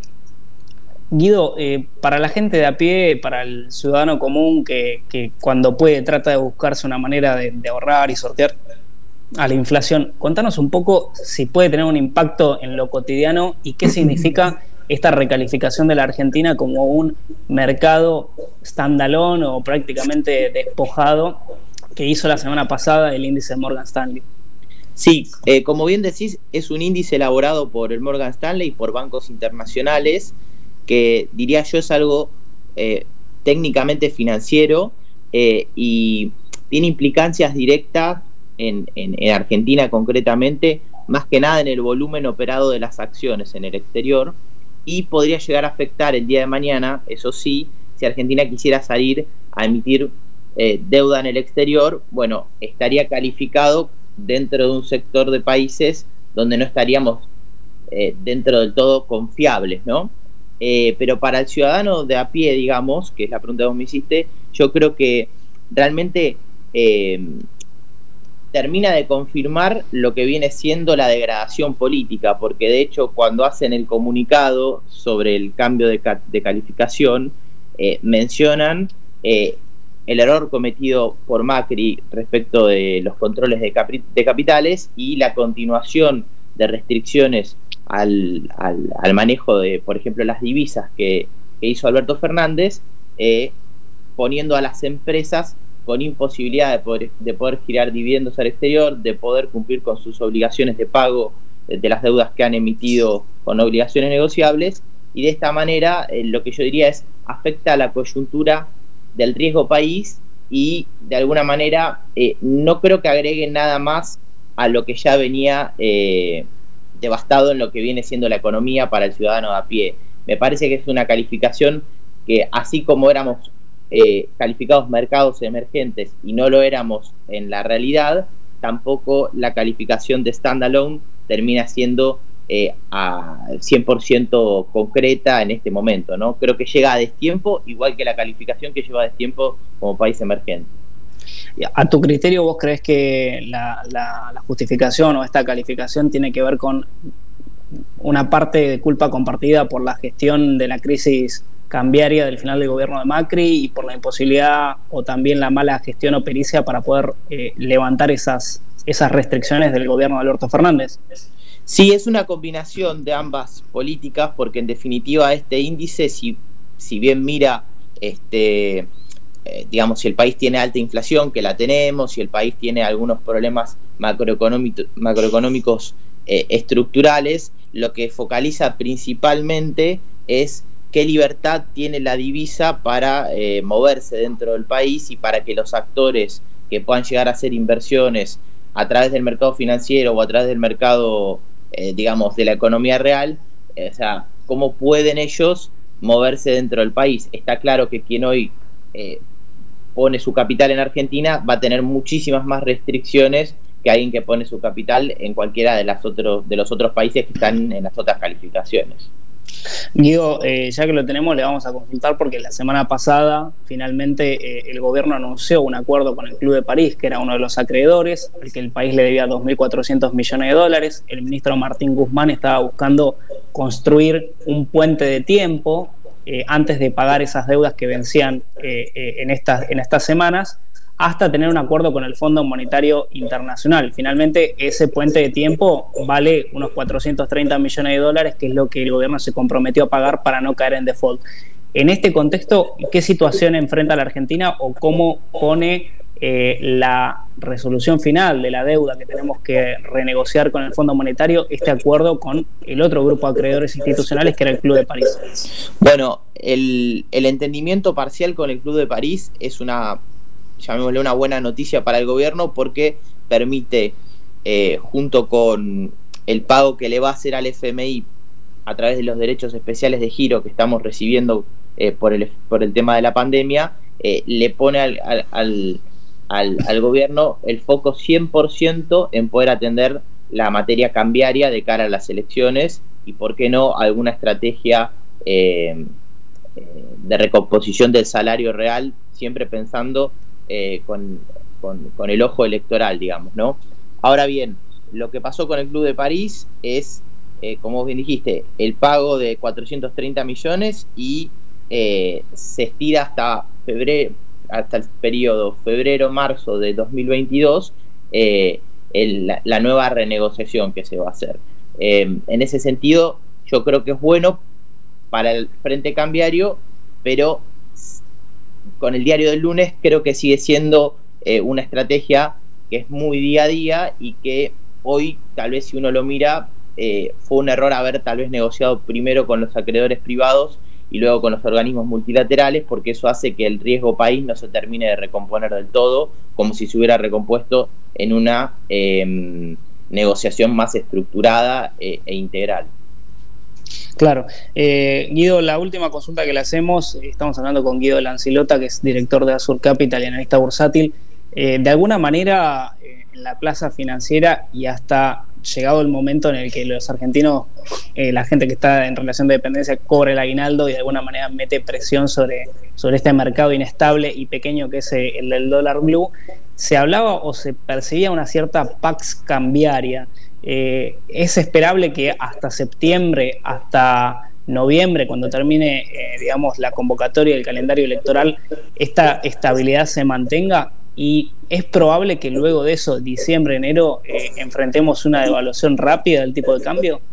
Guido, eh, para la gente de a pie, para el ciudadano común que, que cuando puede trata de buscarse una manera de, de ahorrar y sortear a la inflación, contanos un poco si puede tener un impacto en lo cotidiano y qué significa esta recalificación de la Argentina como un mercado standalone o prácticamente despojado que hizo la semana pasada el índice Morgan Stanley. Sí, eh, como bien decís, es un índice elaborado por el Morgan Stanley y por bancos internacionales, que diría yo es algo eh, técnicamente financiero eh, y tiene implicancias directas en, en, en Argentina concretamente, más que nada en el volumen operado de las acciones en el exterior, y podría llegar a afectar el día de mañana, eso sí, si Argentina quisiera salir a emitir eh, deuda en el exterior. Bueno, estaría calificado dentro de un sector de países donde no estaríamos eh, dentro del todo confiables, ¿no? Eh, pero para el ciudadano de a pie, digamos, que es la pregunta que vos me hiciste, yo creo que realmente eh, termina de confirmar lo que viene siendo la degradación política, porque de hecho cuando hacen el comunicado sobre el cambio de, ca de calificación, eh, mencionan eh, el error cometido por Macri respecto de los controles de, de capitales y la continuación de restricciones al, al, al manejo de, por ejemplo, las divisas que, que hizo Alberto Fernández, eh, poniendo a las empresas con imposibilidad de poder, de poder girar dividendos al exterior, de poder cumplir con sus obligaciones de pago de, de las deudas que han emitido con obligaciones negociables, y de esta manera eh, lo que yo diría es afecta a la coyuntura del riesgo país y de alguna manera eh, no creo que agreguen nada más a lo que ya venía eh, devastado en lo que viene siendo la economía para el ciudadano de a pie. Me parece que es una calificación que, así como éramos Eh, calificados mercados emergentes y no lo éramos en la realidad, tampoco la calificación de standalone termina siendo eh, al cien por ciento concreta en este momento, ¿no? Creo que llega a destiempo, igual que la calificación que lleva a destiempo como país emergente. ¿A tu criterio vos crees que la, la, la justificación o esta calificación tiene que ver con una parte de culpa compartida por la gestión de la crisis cambiaria del final del gobierno de Macri y por la imposibilidad o también la mala gestión o pericia para poder eh, levantar esas, esas restricciones del gobierno de Alberto Fernández? Sí, es una combinación de ambas políticas, porque en definitiva este índice, si, si bien mira, este, eh, digamos, si el país tiene alta inflación, que la tenemos, si el país tiene algunos problemas macroeconómicos, macroeconómicos eh, estructurales, lo que focaliza principalmente es qué libertad tiene la divisa para eh, moverse dentro del país y para que los actores que puedan llegar a hacer inversiones a través del mercado financiero o a través del mercado, eh, digamos, de la economía real, eh, o sea, cómo pueden ellos moverse dentro del país. Está claro que quien hoy eh, pone su capital en Argentina va a tener muchísimas más restricciones que alguien que pone su capital en cualquiera de, las otros, de los otros países que están en las otras calificaciones. Guido, eh, ya que lo tenemos, le vamos a consultar porque la semana pasada finalmente eh, el gobierno anunció un acuerdo con el Club de París, que era uno de los acreedores, al que el país le debía dos mil cuatrocientos millones de dólares. El ministro Martín Guzmán estaba buscando construir un puente de tiempo eh, antes de pagar esas deudas que vencían eh, eh, en, estas, en estas semanas, hasta tener un acuerdo con el Fondo Monetario Internacional. Finalmente, ese puente de tiempo vale unos cuatrocientos treinta millones de dólares, que es lo que el gobierno se comprometió a pagar para no caer en default. En este contexto, ¿qué situación enfrenta la Argentina o cómo pone eh, la resolución final de la deuda que tenemos que renegociar con el Fondo Monetario este acuerdo con el otro grupo de acreedores institucionales, que era el Club de París? Bueno, el, el entendimiento parcial con el Club de París es una... llamémosle una buena noticia para el gobierno, porque permite, eh, junto con el pago que le va a hacer al F M I a través de los derechos especiales de giro que estamos recibiendo eh, por, el, por el tema de la pandemia, eh, le pone al, al, al, al, al gobierno el foco cien por ciento en poder atender la materia cambiaria de cara a las elecciones y, por qué no, alguna estrategia eh, eh, de recomposición del salario real, siempre pensando Eh, con, con, con el ojo electoral, digamos, ¿no? Ahora bien, lo que pasó con el Club de París es, eh, como vos bien dijiste, el pago de cuatrocientos treinta millones y eh, se estira hasta febrero, hasta el periodo febrero-marzo de dos mil veintidós, eh, el, la, la nueva renegociación que se va a hacer. Eh, en ese sentido, yo creo que es bueno para el frente cambiario, pero con el diario del lunes creo que sigue siendo eh, una estrategia que es muy día a día y que hoy, tal vez si uno lo mira, eh, fue un error haber tal vez negociado primero con los acreedores privados y luego con los organismos multilaterales, porque eso hace que el riesgo país no se termine de recomponer del todo, como si se hubiera recompuesto en una eh, negociación más estructurada eh, e integral. Claro. Eh, Guido, la última consulta que le hacemos, estamos hablando con Guido Lancilota, que es director de Azur Capital y analista bursátil. Eh, de alguna manera, eh, en la plaza financiera y hasta llegado el momento en el que los argentinos, eh, la gente que está en relación de dependencia, cobra el aguinaldo y de alguna manera mete presión sobre, sobre este mercado inestable y pequeño que es el del dólar blue, se hablaba o se percibía una cierta pax cambiaria. Eh, es esperable que hasta septiembre, hasta noviembre, cuando termine eh, digamos la convocatoria del calendario electoral, esta estabilidad se mantenga, y es probable que luego de eso, diciembre, enero, eh, enfrentemos una devaluación rápida del tipo de cambio.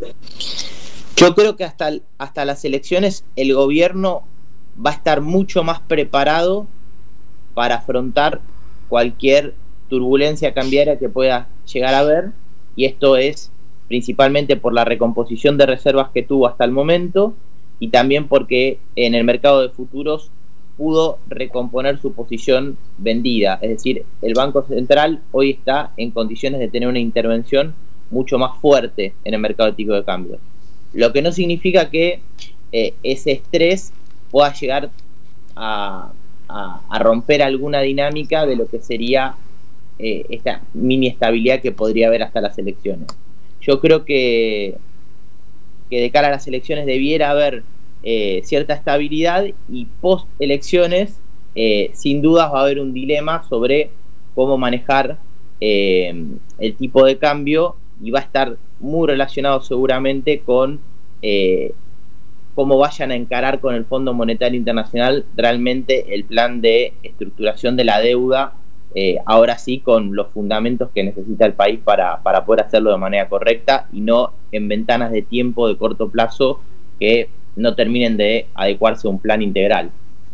Yo creo que hasta, hasta las elecciones el gobierno va a estar mucho más preparado para afrontar cualquier turbulencia cambiaria que pueda llegar a haber. Y esto es principalmente por la recomposición de reservas que tuvo hasta el momento y también porque en el mercado de futuros pudo recomponer su posición vendida. Es decir, el Banco Central hoy está en condiciones de tener una intervención mucho más fuerte en el mercado de tipo de cambio. Lo que no significa que eh, ese estrés pueda llegar a, a, a romper alguna dinámica de lo que sería Eh, esta mini estabilidad que podría haber hasta las elecciones. Yo creo que, que de cara a las elecciones debiera haber eh, cierta estabilidad, y post elecciones eh, sin dudas va a haber un dilema sobre cómo manejar eh, el tipo de cambio, y va a estar muy relacionado seguramente con eh, cómo vayan a encarar con el Fondo Monetario Internacional realmente el plan de estructuración de la deuda, Eh, ahora sí con los fundamentos que necesita el país para, para poder hacerlo de manera correcta y no en ventanas de tiempo de corto plazo que no terminen de adecuarse a un plan integral.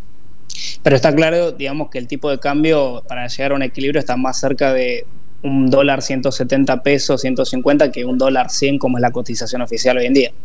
Pero está claro, digamos, que el tipo de cambio para llegar a un equilibrio está más cerca de un dólar ciento setenta pesos, ciento cincuenta, que un dólar cien, como es la cotización oficial hoy en día.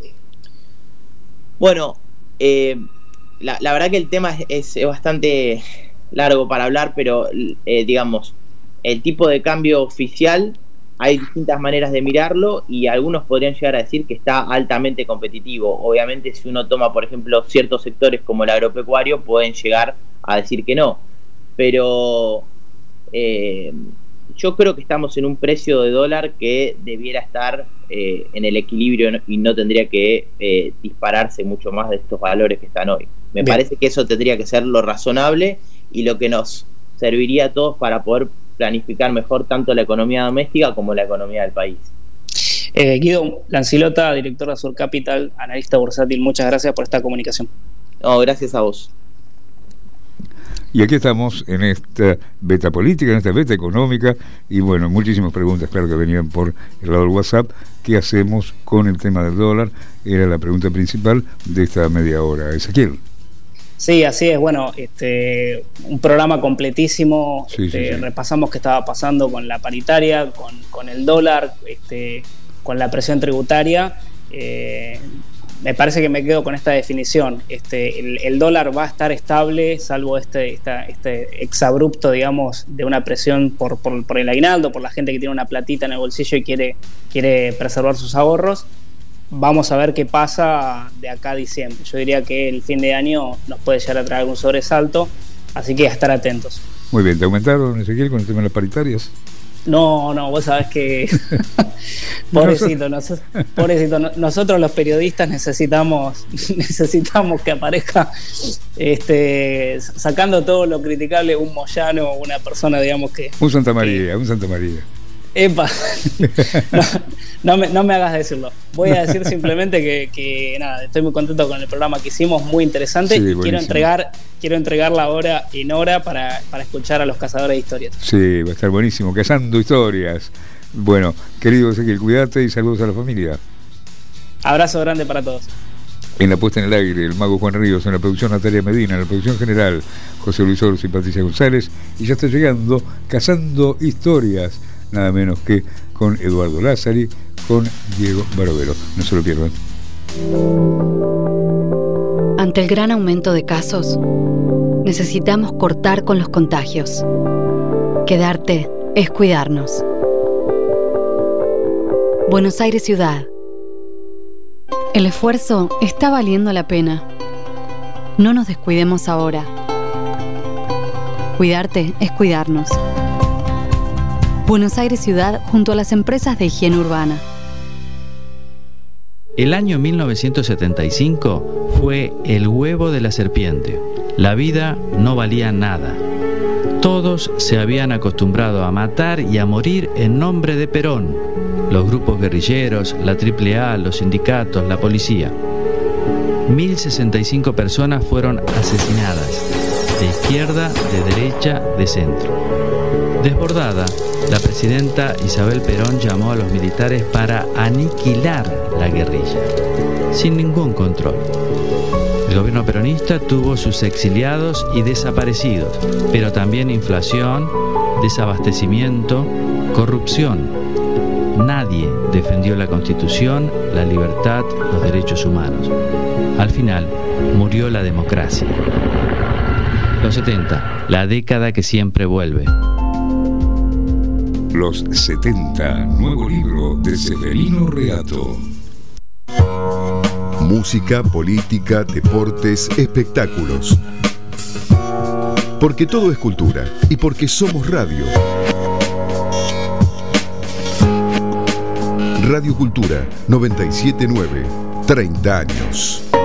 Bueno, eh, la, la verdad que el tema es, es, es bastante largo para hablar, pero eh, digamos, el tipo de cambio oficial, hay distintas maneras de mirarlo y algunos podrían llegar a decir que está altamente competitivo. Obviamente, si uno toma, por ejemplo, ciertos sectores como el agropecuario, pueden llegar a decir que no. pero eh, yo creo que estamos en un precio de dólar que debiera estar eh, en el equilibrio y no tendría que eh, dispararse mucho más de estos valores que están hoy. Me Bien. parece que eso tendría que ser lo razonable y lo que nos serviría a todos para poder planificar mejor tanto la economía doméstica como la economía del país. Eh, Guido Lancilota, director de Azur Capital, analista bursátil, muchas gracias por esta comunicación. No, gracias a vos. Y aquí estamos en esta beta política, en esta beta económica, y bueno, muchísimas preguntas, claro, que venían por el lado del WhatsApp. ¿Qué hacemos con el tema del dólar? Era la pregunta principal de esta media hora. Ezequiel. Sí, así es. Bueno, este, un programa completísimo. Sí, este, sí, sí. Repasamos qué estaba pasando con la paritaria, con, con el dólar, este, con la presión tributaria. Eh, me parece que me quedo con esta definición. Este, el, el dólar va a estar estable, salvo este, esta, este exabrupto, digamos, de una presión por, por, por el aguinaldo, por la gente que tiene una platita en el bolsillo y quiere, quiere preservar sus ahorros. Vamos a ver qué pasa de acá a diciembre. Yo diría que el fin de año nos puede llegar a traer algún sobresalto, así que a estar atentos. Muy bien, ¿te aumentaron, Ezequiel, con el tema de las paritarias? No, no, vos sabés que pobrecito, nos, pobrecito, no, nosotros los periodistas necesitamos necesitamos que aparezca este sacando todo lo criticable un Moyano o una persona, digamos, que un Santa María, que, un Santa María. Epa, no, no, me, no me hagas decirlo. Voy a decir simplemente que, que nada, estoy muy contento con el programa que hicimos, muy interesante. Sí, y quiero entregar, quiero entregar la hora en hora para, para escuchar a los cazadores de historias. Sí, va a estar buenísimo, cazando historias. Bueno, querido Ezequiel, cuídate y saludos a la familia. Abrazo grande para todos. En la puesta en el aire, el mago Juan Ríos, en la producción Natalia Medina, en la producción general José Luis Orsi y Patricia González, y ya está llegando Cazando Historias, nada menos que con Eduardo Lázari, con Diego Barovero. No se lo pierdan. Ante el gran aumento de casos, necesitamos cortar con los contagios. Quedarte es cuidarnos. Buenos Aires Ciudad. El esfuerzo está valiendo la pena. No nos descuidemos ahora. Cuidarte es cuidarnos. Buenos Aires Ciudad junto a las empresas de higiene urbana. El año mil novecientos setenta y cinco fue el huevo de la serpiente. La vida no valía nada. Todos se habían acostumbrado a matar y a morir en nombre de Perón. Los grupos guerrilleros, la triple A, los sindicatos, la policía. mil sesenta y cinco personas fueron asesinadas, de izquierda, de derecha, de centro. Desbordada, la presidenta Isabel Perón llamó a los militares para aniquilar la guerrilla, sin ningún control. El gobierno peronista tuvo sus exiliados y desaparecidos, pero también inflación, desabastecimiento, corrupción. Nadie defendió la Constitución, la libertad, los derechos humanos. Al final, murió la democracia. Los setenta, la década que siempre vuelve. Los setenta, nuevo libro de Severino Reato. Música, política, deportes, espectáculos. Porque todo es cultura y porque somos radio. Radio Cultura noventa y siete punto nueve, treinta años.